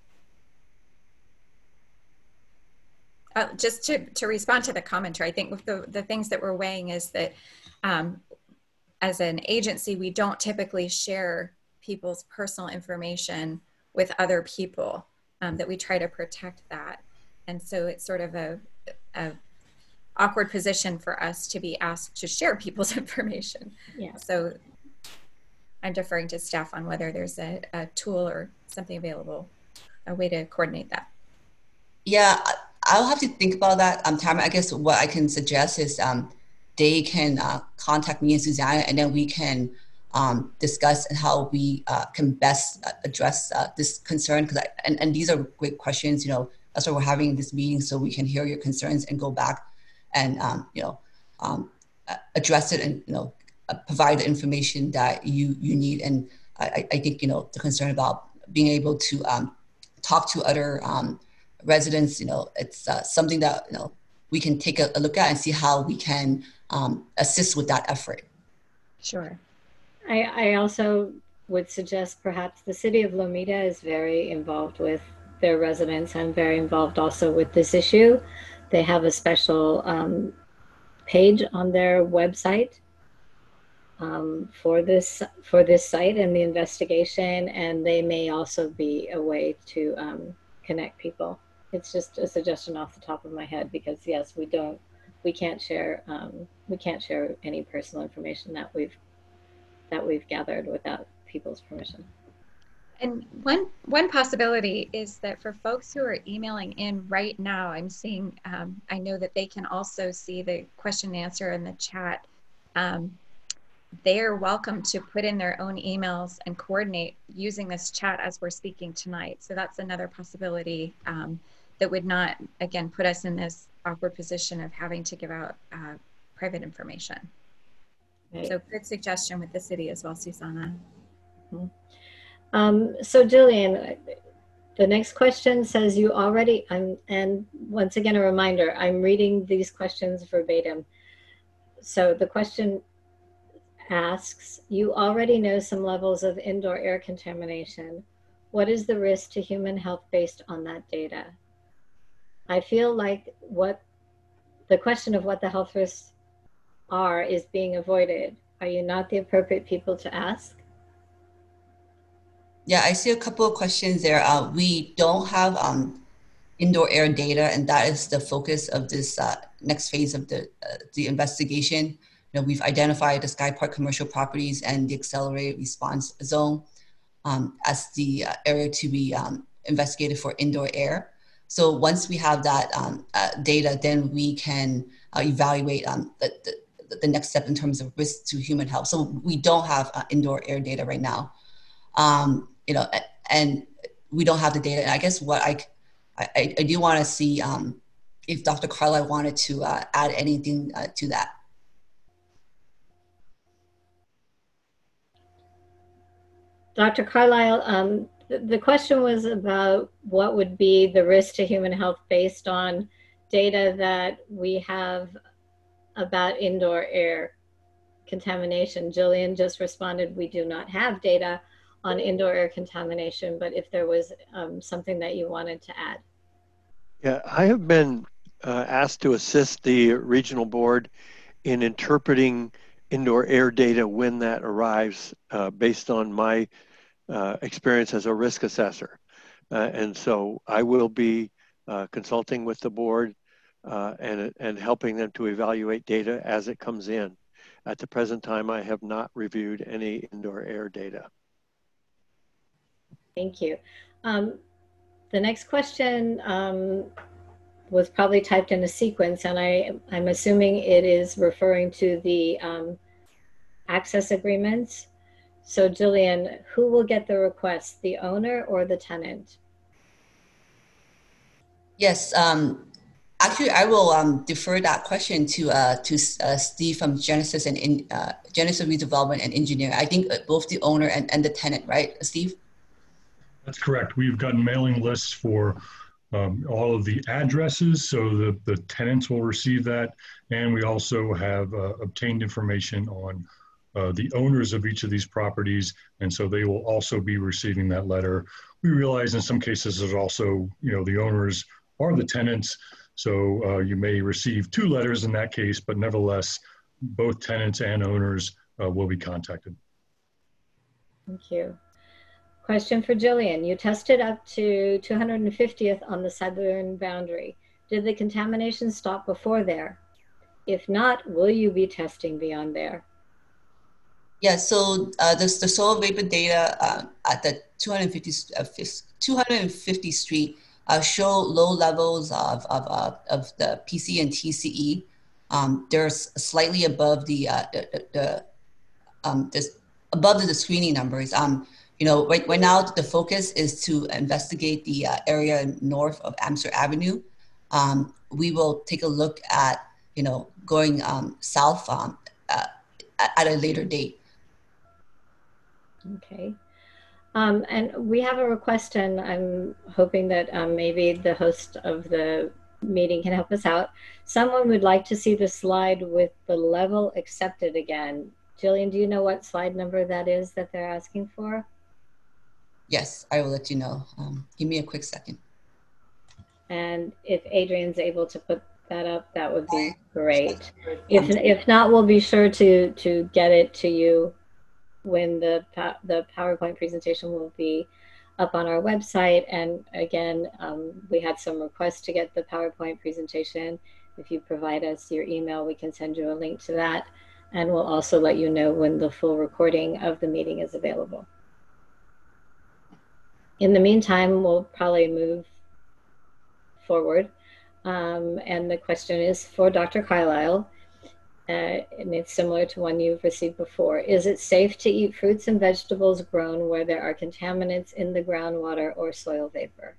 Uh, just to, to respond to the commentary, I think with the, the things that we're weighing is that um, as an agency, we don't typically share people's personal information with other people, um, that we try to protect that. And so it's sort of a, a awkward position for us to be asked to share people's information. Yeah. So I'm deferring to staff on whether there's a, a tool or something available, a way to coordinate that. Yeah, I'll have to think about that. Um, Tamara, I guess what I can suggest is um, they can uh, contact me and Susanna, and then we can um, discuss how we uh, can best address uh, this concern. Because and, and these are great questions. You know, that's why we're having this meeting, so we can hear your concerns and go back and um, you know um, address it and you know uh, provide the information that you, you need. And I, I think, you know, the concern about being able to um, talk to other um, residents, you know, it's uh, something that, you know, we can take a, a look at and see how we can um, assist with that effort. Sure. I, I also would suggest perhaps the city of Lomita is very involved with their residents and very involved also with this issue. They have a special um, page on their website um, for this for this site and the investigation, and they may also be a way to um, connect people. It's just a suggestion off the top of my head, because yes, we don't, we can't share, um, we can't share any personal information that we've that we've gathered without people's permission. And one one possibility is that for folks who are emailing in right now, I'm seeing, um, I know that they can also see the question and answer in the chat. Um, they're welcome to put in their own emails and coordinate using this chat as we're speaking tonight. So that's another possibility um, that would not, again, put us in this awkward position of having to give out uh, private information. Right. So good suggestion with the city as well, Susanna. Mm-hmm. Um, so Jillian, the next question says you already, I'm, and once again, a reminder, I'm reading these questions verbatim. So the question asks, you already know some levels of indoor air contamination. What is the risk to human health based on that data? I feel like what the question of what the health risks are is being avoided. Are you not the appropriate people to ask? Yeah, I see a couple of questions there. Uh, we don't have um, indoor air data, and that is the focus of this uh, next phase of the uh, the investigation. You know, we've identified the Sky Park commercial properties and the accelerated response zone um, as the uh, area to be um, investigated for indoor air. So once we have that um, uh, data, then we can uh, evaluate um, the, the, the next step in terms of risk to human health. So we don't have uh, indoor air data right now. Um, you know, and we don't have the data. And I guess what I, I, I do want to see um, if Doctor Carlisle wanted to uh, add anything uh, to that. Doctor Carlisle, um, the, the question was about what would be the risk to human health based on data that we have about indoor air contamination. Jillian just responded, we do not have data on indoor air contamination, but if there was um, something that you wanted to add. Yeah, I have been uh, asked to assist the regional board in interpreting indoor air data when that arrives uh, based on my uh, experience as a risk assessor. Uh, and so I will be uh, consulting with the board uh, and, and helping them to evaluate data as it comes in. At the present time, I have not reviewed any indoor air data. Thank you. Um, the next question um, was probably typed in a sequence, and I, I'm assuming it is referring to the um, access agreements. So Jillian, who will get the request, the owner or the tenant? Yes, um, actually, I will um, defer that question to uh, to uh, Steve from Genesis and in, uh, Genesis Redevelopment and Engineering. I think both the owner and, and the tenant, right, Steve? That's correct. We've gotten mailing lists for um, all of the addresses, so the, the tenants will receive that. And we also have uh, obtained information on uh, the owners of each of these properties, and so they will also be receiving that letter. We realize in some cases there's also, you know, the owners are the tenants, so uh, you may receive two letters in that case, but nevertheless, both tenants and owners uh, will be contacted. Thank you. Question for Jillian. You tested up to two hundred fiftieth on the southern boundary. Did the contamination stop before there? If not, will you be testing beyond there? Yeah, so uh, the, the soil vapor data uh, at the two hundred fiftieth Street uh, show low levels of, of, uh, of the P C and T C E. Um, there's slightly above the, uh, the, the um, this, above the, the screening numbers. Um, You know, right, right now the focus is to investigate the uh, area north of Amsterdam Avenue. Um, we will take a look at, you know, going um, south um, uh, at a later date. Okay. Um, and we have a request, and I'm hoping that um, maybe the host of the meeting can help us out. Someone would like to see the slide with the level accepted again. Jillian, do you know what slide number that is that they're asking for? Yes, I will let you know. Um, give me a quick second. And if Adrian's able to put that up, that would be great. If, if not, we'll be sure to, to get it to you when the, the PowerPoint presentation will be up on our website. And again, um, we had some requests to get the PowerPoint presentation. If you provide us your email, we can send you a link to that. And we'll also let you know when the full recording of the meeting is available. In the meantime, we'll probably move forward. Um, and the question is for Doctor Carlisle. Uh, and it's similar to one you've received before. Is it safe to eat fruits and vegetables grown where there are contaminants in the groundwater or soil vapor?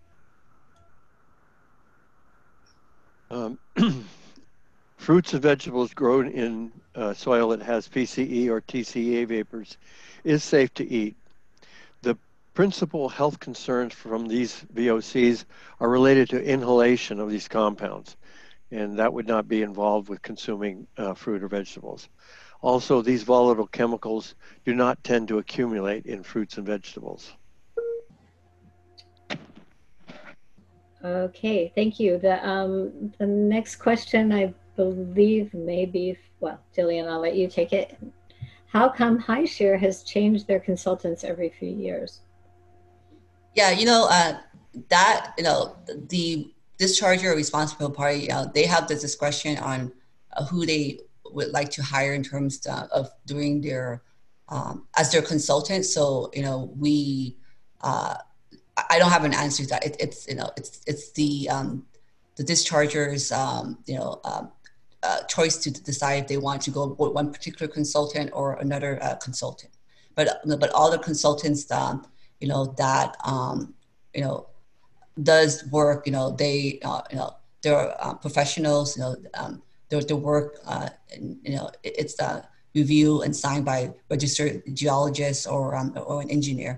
Um, fruits and vegetables grown in uh, soil that has P C E or T C A vapors is safe to eat. The principal health concerns from these V O Cs are related to inhalation of these compounds, and that would not be involved with consuming uh, fruit or vegetables. Also, these volatile chemicals do not tend to accumulate in fruits and vegetables. Okay, thank you. The, um, the next question, I believe, may be, well, Jillian, I'll let you take it. How come HighShare has changed their consultants every few years? Yeah, you know, uh, that, you know, the discharger or responsible party, uh, they have the discretion on uh, who they would like to hire in terms uh, of doing their, um, as their consultant. So, you know, we, uh, I don't have an answer to that. It, it's, you know, it's, it's the, um, the dischargers, um, you know, um, uh, choice to decide if they want to go with one particular consultant or another uh, consultant. But, but all the consultants, um, you know, that, um, you know, does work, you know, they, uh, you know, they're uh, professionals, you know, um, their, their work, uh, and, you know, it, it's uh, reviewed and signed by registered geologists or, um, or an engineer.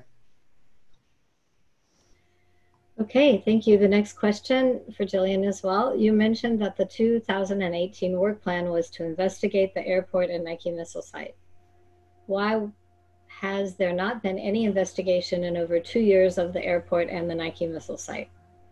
Okay, thank you. The next question for Jillian as well. You mentioned that the two thousand eighteen work plan was to investigate the airport and Nike missile site. Why has there not been any investigation in over two years of the airport and the Nike missile site?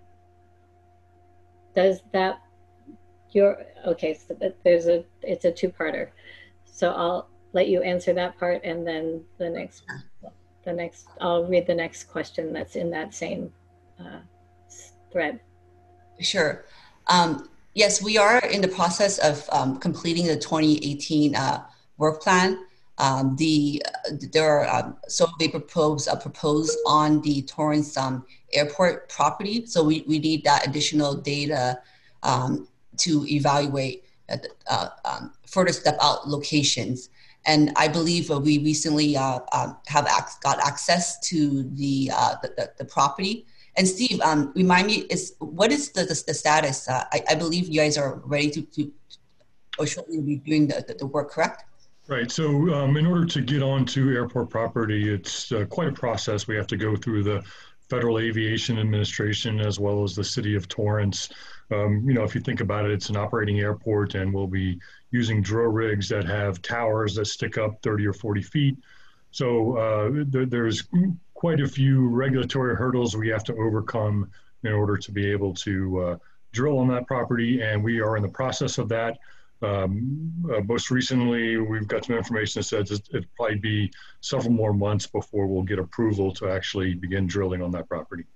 Does that, your, okay, so there's a, it's a two-parter. So I'll let you answer that part, and then the next, the next, I'll read the next question that's in that same uh, thread. Sure. Um, yes, we are in the process of um, completing the twenty eighteen uh, work plan. Um, the there are um, so they propose uh, propose on the Torrance um, airport property. So we, we need that additional data um, to evaluate uh, uh, um, further step out locations. And I believe uh, we recently uh, uh, have ac got access to the, uh, the, the the property. And Steve, um, remind me, is what is the the, the status? Uh, I, I believe you guys are ready to, to or shortly be doing the, the, the work, correct? Right. So um, in order to get onto airport property, it's uh, quite a process. We have to go through the Federal Aviation Administration as well as the City of Torrance. Um, you know, if you think about it, it's an operating airport, and we'll be using drill rigs that have towers that stick up thirty or forty feet. So uh, th there's quite a few regulatory hurdles we have to overcome in order to be able to uh, drill on that property, and we are in the process of that. Um, uh, most recently, we've got some information that says it'll probably be several more months before we'll get approval to actually begin drilling on that property.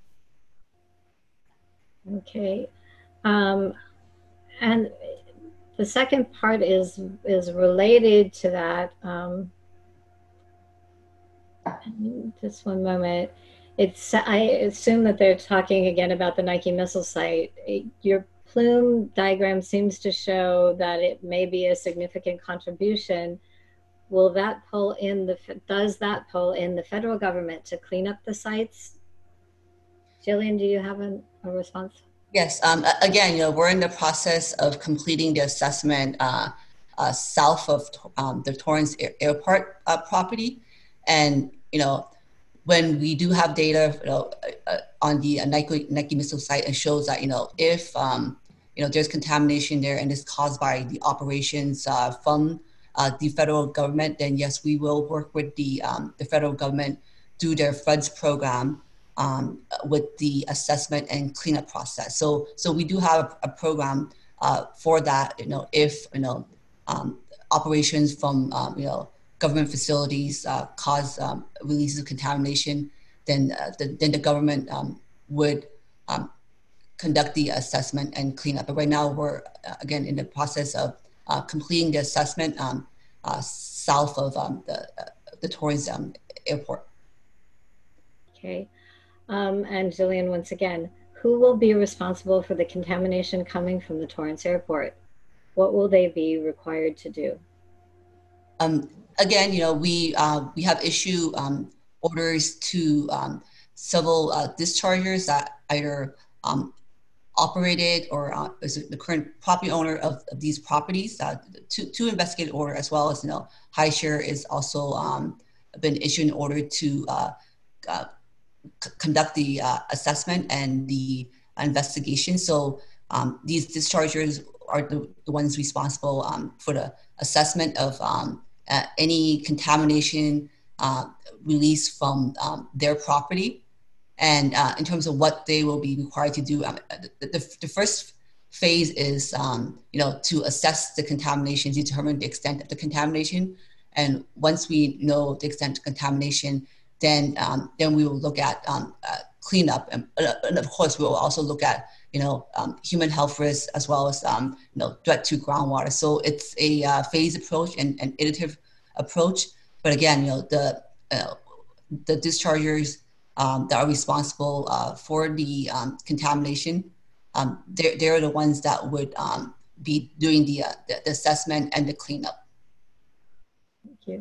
Okay. Um, and the second part is, is related to that. Um, just one moment. It's, I assume that they're talking again about the Nike missile site. Your plume diagram seems to show that it may be a significant contribution. Will that pull in the, does that pull in the federal government to clean up the sites? Jillian, do you have a, a response? Yes, um, again, you know, we're in the process of completing the assessment uh, uh, south of um, the Torrance Air Airport uh, property. And, you know, when we do have data, you know, uh, on the uh, Nike, Nike missile site, it shows that, you know, if, um, you know, there's contamination there and it's caused by the operations uh, from uh, the federal government, then yes, we will work with the, um, the federal government through their FUDS program um, with the assessment and cleanup process. So, so we do have a, a program uh, for that, you know, if, you know, um, operations from, um, you know, government facilities uh, cause um, releases of contamination, then, uh, the, then the government um, would um, conduct the assessment and cleanup. But right now we're, uh, again, in the process of uh, completing the assessment um, uh, south of um, the, uh, the Torrance um, airport. Okay. Um, and Jillian, once again, who will be responsible for the contamination coming from the Torrance airport? What will they be required to do? Um, again, you know, we uh, we have issued um, orders to um, several uh, dischargers that either um, operated or uh, is the current property owner of, of these properties uh, to, to investigate order, as well as, you know, HiShare is also um, been issued an order to uh, uh, conduct the uh, assessment and the investigation. So um, these dischargers are the, the ones responsible um, for the assessment of um, uh, any contamination uh, released from um, their property. And uh, in terms of what they will be required to do, um, the, the, the first phase is, um, you know, to assess the contamination, determine the extent of the contamination. And once we know the extent of contamination, then um, then we will look at um, uh, cleanup, and, uh, and of course we will also look at, you know, um, human health risks, as well as um, you know, threat to groundwater. So it's a uh, phased approach and an iterative approach. But again, you know, the uh, the dischargers um, that are responsible uh, for the um, contamination, um, they're they're the ones that would um, be doing the, uh, the the assessment and the cleanup. Thank you.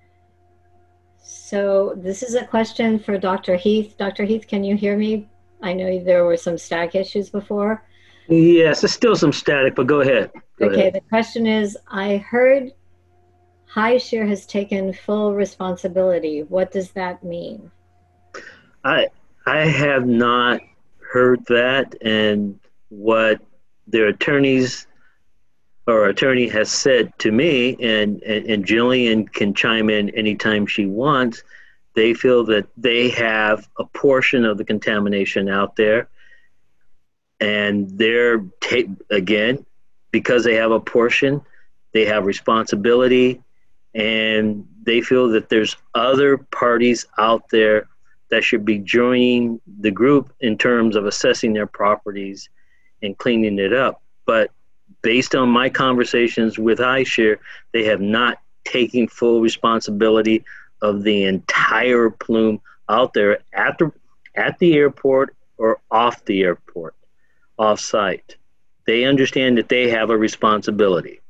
So this is a question for Doctor Heath. Doctor Heath, can you hear me? I know there were some static issues before. Yes, there's still some static, but go ahead. Go okay, ahead. The question is, I heard HiShare has taken full responsibility. What does that mean? I I have not heard that, and what their attorneys or attorney has said to me, and, and, and Jillian can chime in anytime she wants, they feel that they have a portion of the contamination out there, and they're, again, because they have a portion, they have responsibility, and they feel that there's other parties out there that should be joining the group in terms of assessing their properties and cleaning it up. But based on my conversations with HiShare, they have not taken full responsibility of the entire plume out there at the, at the airport or off the airport, off-site. They understand that they have a responsibility.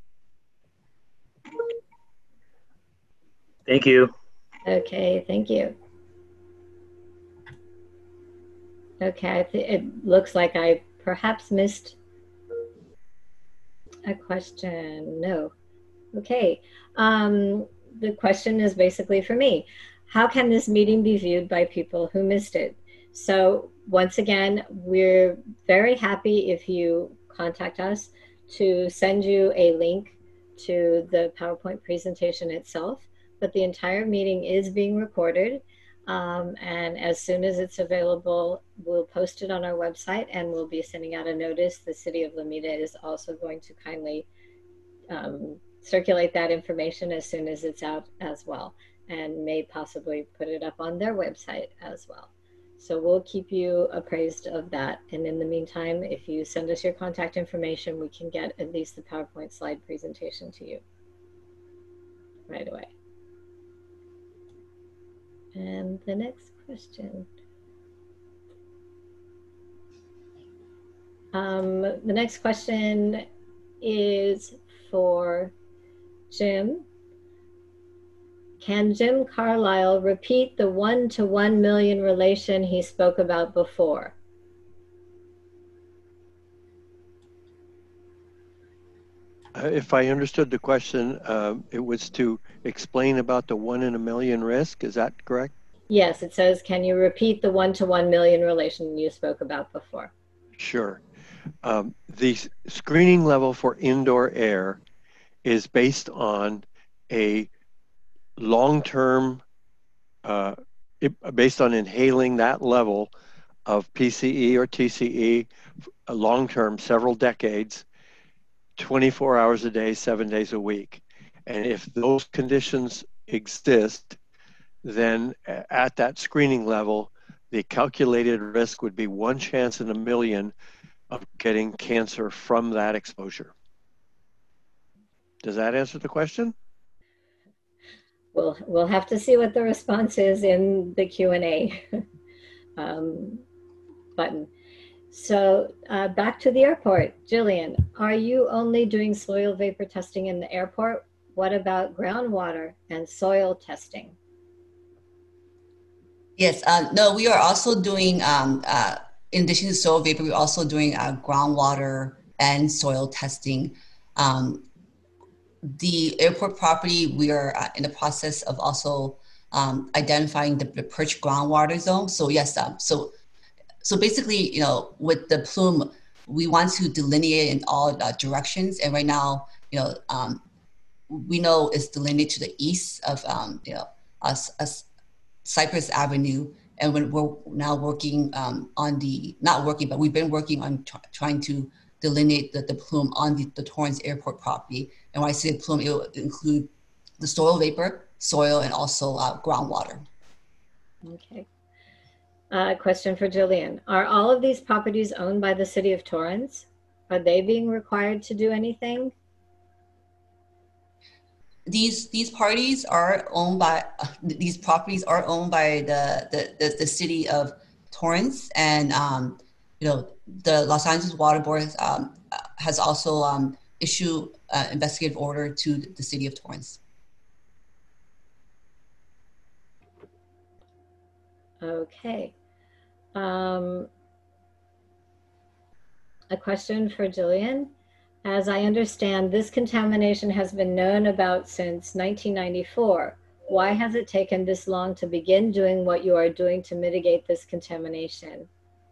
Thank you. Okay, thank you. Okay, I th it looks like I perhaps missed a question. No. Okay. Um, the question is basically for me. How can this meeting be viewed by people who missed it? So once again, we're very happy if you contact us to send you a link to the PowerPoint presentation itself. But the entire meeting is being recorded. Um, and as soon as it's available, we'll post it on our website, and we'll be sending out a notice. The City of Lomita is also going to kindly um, circulate that information as soon as it's out as well, and may possibly put it up on their website as well. So we'll keep you appraised of that. And in the meantime, if you send us your contact information, we can get at least the PowerPoint slide presentation to you right away. And the next question. Um, the next question is for Jim. Can Jim Carlisle repeat the one to one million relation he spoke about before? Uh, If I understood the question, uh, it was to explain about the one in a million risk. Is that correct? Yes, it says, can you repeat the one to one million relation you spoke about before? Sure. Um, the s- screening level for indoor air is based on a long-term, uh, it- based on inhaling that level of P C E or T C E, a long-term, several decades, twenty-four hours a day, seven days a week. And if those conditions exist, then a- at that screening level, the calculated risk would be one chance in a million of getting cancer from that exposure. Does that answer the question? We'll, we'll have to see what the response is in the Q and A um, button. So uh, back to the airport. Jillian, are you only doing soil vapor testing in the airport? What about groundwater and soil testing? Yes, uh, no, we are also doing, um, uh, in addition to soil vapor, we're also doing uh, groundwater and soil testing. Um, the airport property, we are uh, in the process of also um, identifying the, the perch groundwater zone. So yes, um, so so basically, you know, with the plume, we want to delineate in all uh, directions. And right now, you know, um, we know it's delineated to the east of, um, you know, us, us Cypress Avenue, and when we're now working um, on the, not working, but we've been working on t- trying to delineate the, the plume on the, the Torrance Airport property. And when I say plume, it will include the soil vapor, soil, and also uh, groundwater. Okay. Uh, question for Jillian. Are all of these properties owned by the city of Torrance? Are they being required to do anything? These these parties are owned by uh, these properties are owned by the the, the, the city of Torrance, and um, you know, the Los Angeles Water Board um, has also um, issued uh, investigative order to the city of Torrance. Okay. Um, a question for Jillian. As I understand, this contamination has been known about since nineteen ninety-four. Why has it taken this long to begin doing what you are doing to mitigate this contamination?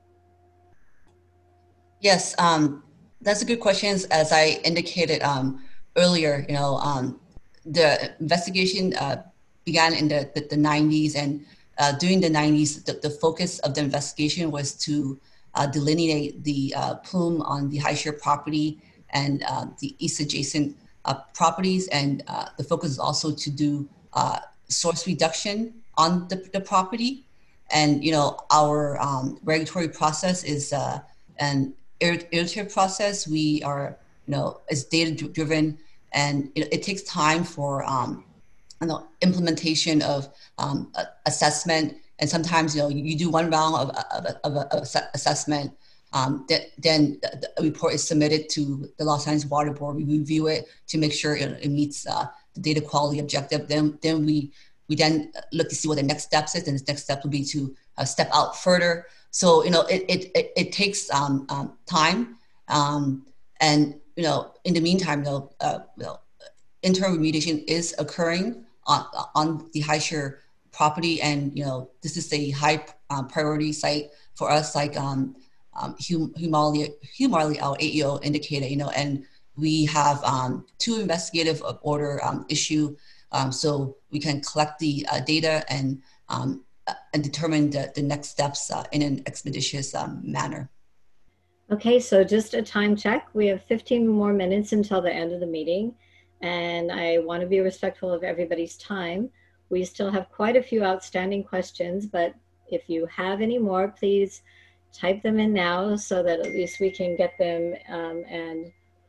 Yes, um, that's a good question. As I indicated um, earlier, you know, um, the investigation uh, began in the, the, the nineties, and uh, during the nineties, the, the focus of the investigation was to uh, delineate the uh, plume on the High Share property and uh, the east adjacent uh, properties, and uh, the focus is also to do uh, source reduction on the, the property. And you know, our um, regulatory process is uh, an iterative process. We are, you know, it's data driven, and it, it takes time for um, you know, implementation of um, assessment. And sometimes, you know, you, you do one round of, of, of, of assessment, um, that, then the, the report is submitted to the Los Angeles Water Board. We review it to make sure it, it meets uh, the data quality objective. Then, then we we then look to see what the next steps is, and the next step would be to uh, step out further. So, you know, it it it, it takes um, um, time, um, and you know, in the meantime, though, uh, you know, internal remediation is occurring on on the High Share property, and you know, this is a high um, priority site for us. Like um, um, Hugh, Hugh Marley, Hugh Marley, our A E O indicated, you know, and we have um, two investigative order um, issue, um, so we can collect the uh, data and um, and determine the, the next steps uh, in an expeditious um, manner. Okay, so just a time check. We have fifteen more minutes until the end of the meeting, and I want to be respectful of everybody's time. We still have quite a few outstanding questions, but if you have any more, please type them in now so that at least we can get them um, and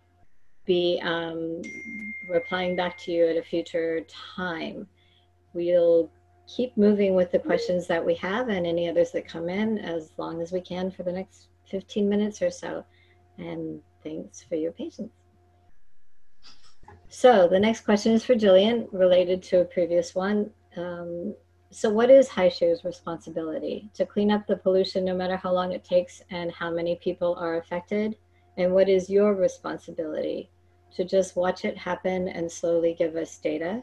be um, replying back to you at a future time. We'll keep moving with the questions that we have and any others that come in as long as we can for the next fifteen minutes or so. And thanks for your patience. So the next question is for Jillian, related to a previous one. Um, so what is High Share's responsibility? To clean up the pollution no matter how long it takes and how many people are affected? And what is your responsibility? to just watch it happen and slowly give us data?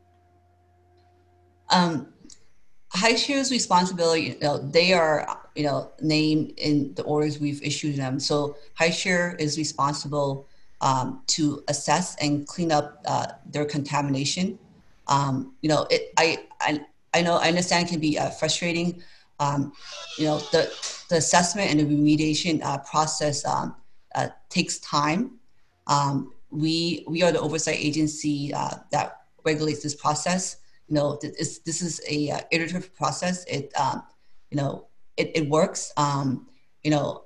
Um, HiShare's responsibility, you know, they are, you know, named in the orders we've issued them. So HiShare is responsible um, to assess and clean up uh, their contamination. Um, you know, it, I, I, I know, I understand it can be uh, frustrating. Um, you know, the, the assessment and the remediation uh, process um, uh, takes time. Um, we, we are the oversight agency uh, that regulates this process. You know, this, this is a uh, iterative process. It, um, you know, it, it works. Um, you know,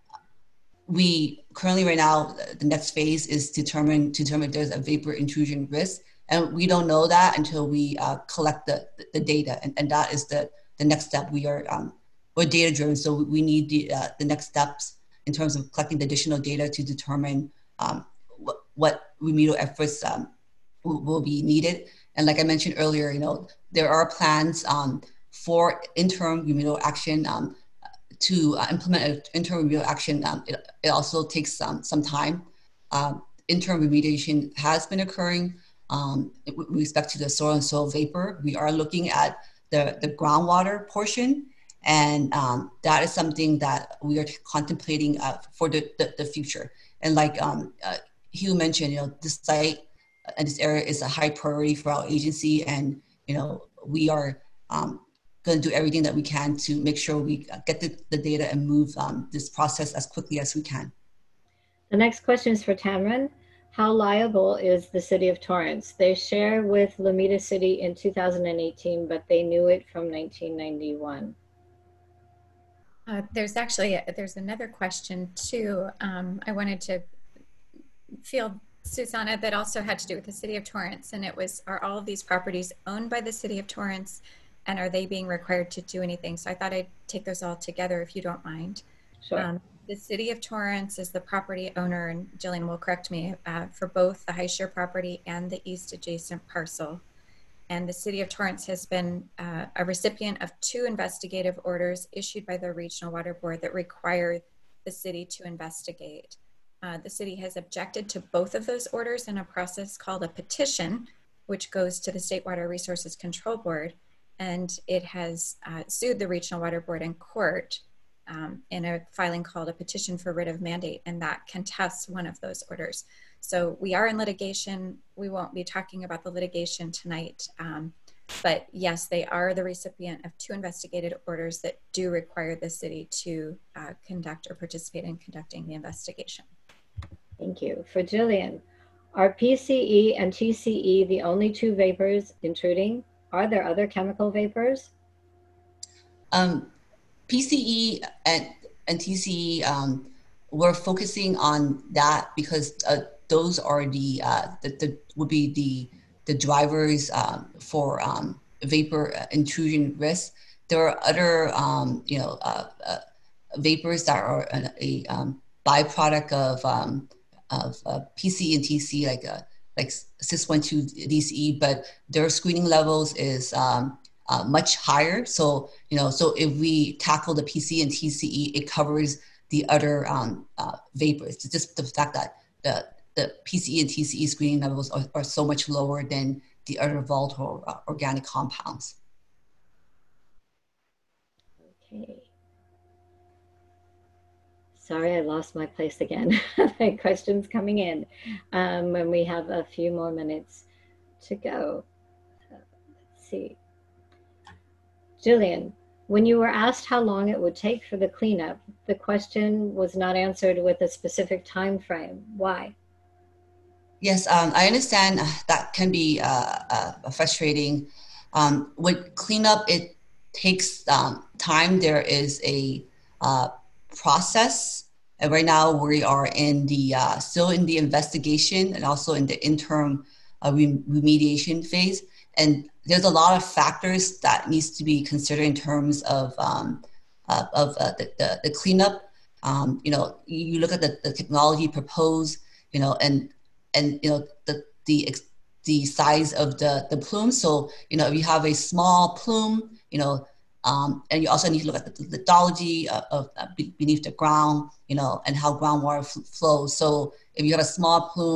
we currently right now, the next phase is determine, to determine if there's a vapor intrusion risk. And we don't know that until we uh, collect the, the data. And, and that is the, the next step. We are, um, we're data driven. So we need the, uh, the next steps in terms of collecting the additional data to determine um, what, what remedial efforts um, will, will be needed. And like I mentioned earlier, you know, there are plans um, for interim remedial action um, to uh, implement an interim remedial action. Um, it, it also takes some, some time. Um, interim remediation has been occurring um, with respect to the soil and soil vapor. We are looking at the, the groundwater portion, and um, that is something that we are contemplating uh, for the, the, the future. And like um, uh, Hugh mentioned, you know, this site and this area is a high priority for our agency, and you know we are um, going to do everything that we can to make sure we get the, the data and move um, this process as quickly as we can. The next question is for Tamron. How liable is the City of Torrance? They share with Lomita City in two thousand eighteen, but they knew it from nineteen ninety-one. Uh, there's actually, a, there's another question too. Um, I wanted to field, Susanna, that also had to do with the City of Torrance, and it was, are all of these properties owned by the City of Torrance, and are they being required to do anything? So I thought I'd take those all together if you don't mind. Sure. Um, the City of Torrance is the property owner, and Jillian will correct me, uh, for both the HiShare property and the east adjacent parcel. And the City of Torrance has been uh, a recipient of two investigative orders issued by the Regional Water Board that require the city to investigate. Uh, the city has objected to both of those orders in a process called a petition, which goes to the State Water Resources Control Board. And it has uh, sued the Regional Water Board in court um, in a filing called a petition for writ of mandate, and that contests one of those orders. So we are in litigation. We won't be talking about the litigation tonight. Um, but yes, they are the recipient of two investigated orders that do require the city to uh, conduct or participate in conducting the investigation. Thank you. For Jillian, are P C E and T C E the only two vapors intruding? Are there other chemical vapors? Um, P C E and, and T C E, um, we're focusing on that because uh, those are the, uh, the, the would be the, the drivers um, for um, vapor intrusion risk. There are other, um, you know, uh, uh, vapors that are a, a um, byproduct of, um, of uh, P C E and T C E, like a, like six one two D C E, but their screening levels is um, uh, much higher. So, you know, so if we tackle the P C E and T C E, it covers the other um, uh, vapors. It's just the fact that the, the P C E and T C E screening levels are, are so much lower than the other volatile uh, organic compounds. Okay. Sorry, I lost my place again. Questions coming in. Um, and we have a few more minutes to go. Uh, let's see. Jillian, when you were asked how long it would take for the cleanup, the question was not answered with a specific time frame. Why? Yes, um, I understand that can be uh, uh, frustrating. Um, with cleanup, it takes um, time. There is a uh, process. And right now we are in the, uh, still in the investigation and also in the interim uh, remediation phase. And there's a lot of factors that needs to be considered in terms of, um, uh, of uh, the, the, the cleanup. Um, you know, you look at the, the technology proposed, you know, and, and, you know, the, the, the size of the, the plume. So, you know, if you have a small plume, you know, Um, and you also need to look at the lithology of, of uh, beneath the ground, you know, and how groundwater f flows. So if you got a small plume,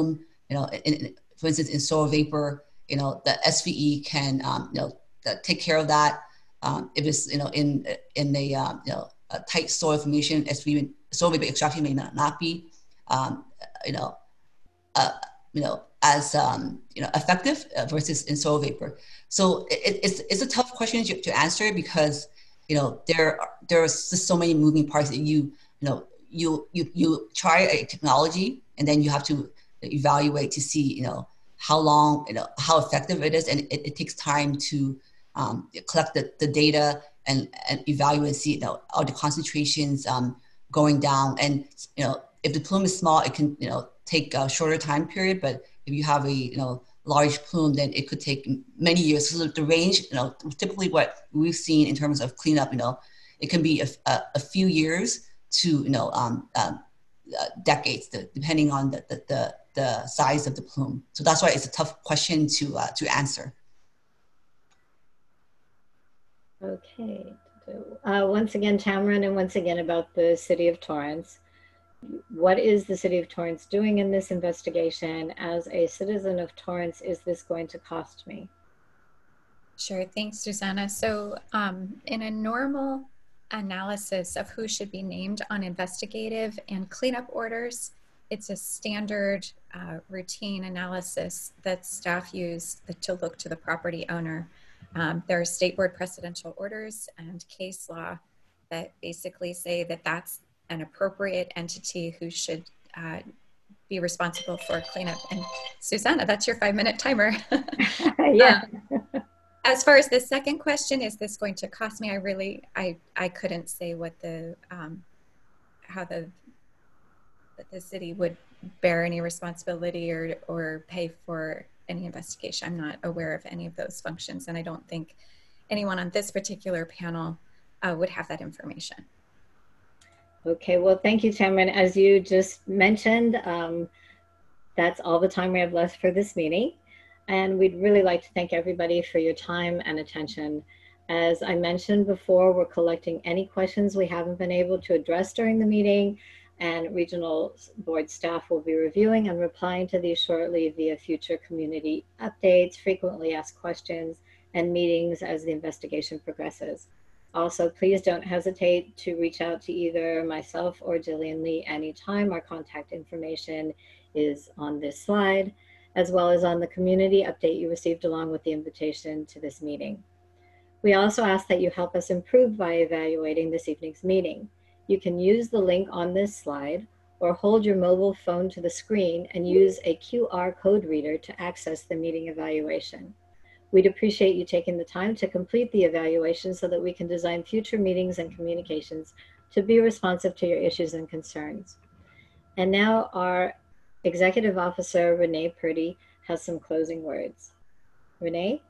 you know, in, in, for instance, in soil vapor, you know, the S V E can, um, you know, the, take care of that. Um, if it's, you know, in in a, um, you know, a tight soil formation, S V E, soil vapor extraction may not, not be, um, you know, uh, you know, as um, you know, effective versus in soil vapor. So it, it's it's a tough question to, to answer because, you know, there are, there are just so many moving parts that you you know you you you try a technology and then you have to evaluate to see, you know, how long, you know, how effective it is, and it, it takes time to um, collect the, the data and, and evaluate and see, you know, are the concentrations um, going down. And, you know, if the plume is small, it can, you know, take a shorter time period, but if you have a, you know, large plume, then it could take many years. So the range, you know, typically what we've seen in terms of cleanup, you know, it can be a, a, a few years to, you know, um, um, uh, decades, depending on the, the, the, the size of the plume. So that's why it's a tough question to, uh, to answer. Okay. Uh, once again, Tamron, and once again about the City of Torrance. What is the City of Torrance doing in this investigation? As a citizen of Torrance, is this going to cost me? Sure, thanks, Susanna. So um, in a normal analysis of who should be named on investigative and cleanup orders, it's a standard uh, routine analysis that staff use to look to the property owner. Um, there are state board precedential orders and case law that basically say that that's an appropriate entity who should uh, be responsible for cleanup. And Susanna, that's your five minute timer. Yeah. Um, as far as the second question, is this going to cost me? I really, I, I couldn't say what the, um, how the, the city would bear any responsibility or, or pay for any investigation. I'm not aware of any of those functions, and I don't think anyone on this particular panel uh, would have that information. Okay, well, thank you, Tamron. As you just mentioned, um, that's all the time we have left for this meeting. And we'd really like to thank everybody for your time and attention. As I mentioned before, we're collecting any questions we haven't been able to address during the meeting, and regional board staff will be reviewing and replying to these shortly via future community updates, frequently asked questions, and meetings as the investigation progresses. Also, please don't hesitate to reach out to either myself or Jillian Lee anytime. Our contact information is on this slide, as well as on the community update you received along with the invitation to this meeting. We also ask that you help us improve by evaluating this evening's meeting. You can use the link on this slide or hold your mobile phone to the screen and use a Q R code reader to access the meeting evaluation. We'd appreciate you taking the time to complete the evaluation so that we can design future meetings and communications to be responsive to your issues and concerns. And now our Executive Officer, Renee Purdy, has some closing words. Renee?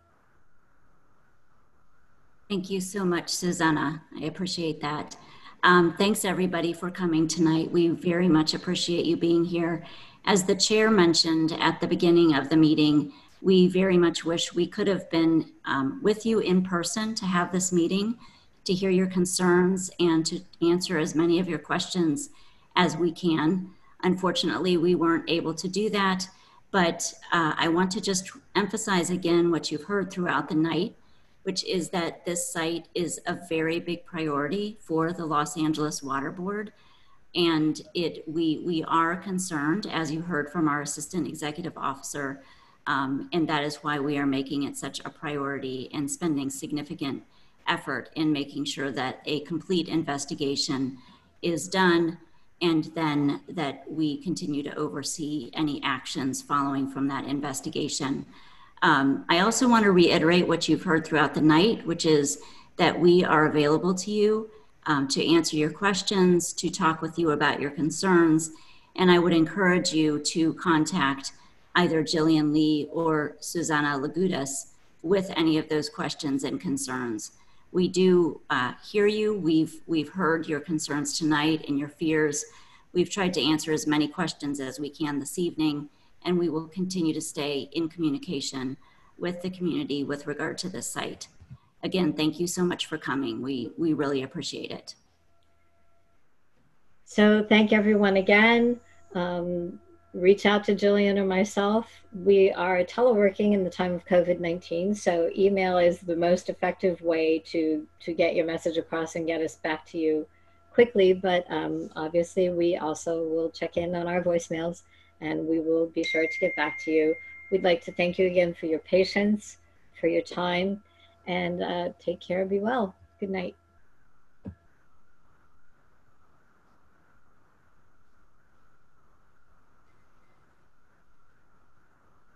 Thank you so much, Susanna. I appreciate that. Um, thanks everybody for coming tonight. We very much appreciate you being here. As the chair mentioned at the beginning of the meeting, we very much wish we could have been um, with you in person to have this meeting, to hear your concerns and to answer as many of your questions as we can. Unfortunately, we weren't able to do that, but uh, I want to just emphasize again what you've heard throughout the night, which is that this site is a very big priority for the Los Angeles Water Board. And it we, we are concerned, as you heard from our Assistant Executive Officer, um, and that is why we are making it such a priority and spending significant effort in making sure that a complete investigation is done, and then that we continue to oversee any actions following from that investigation. Um, I also want to reiterate what you've heard throughout the night, which is that we are available to you um, to answer your questions, to talk with you about your concerns. And I would encourage you to contact either Jillian Lee or Susanna Lagudas with any of those questions and concerns. We do uh, hear you. We've, we've heard your concerns tonight and your fears. We've tried to answer as many questions as we can this evening, and we will continue to stay in communication with the community with regard to this site. Again, thank you so much for coming. We, we really appreciate it. So thank everyone again. Um, reach out to Jillian or myself. We are teleworking in the time of COVID nineteen, so email is the most effective way to, to get your message across and get us back to you quickly. But um, obviously, we also will check in on our voicemails, and we will be sure to get back to you. We'd like to thank you again for your patience, for your time, and uh, take care, be well. Good night.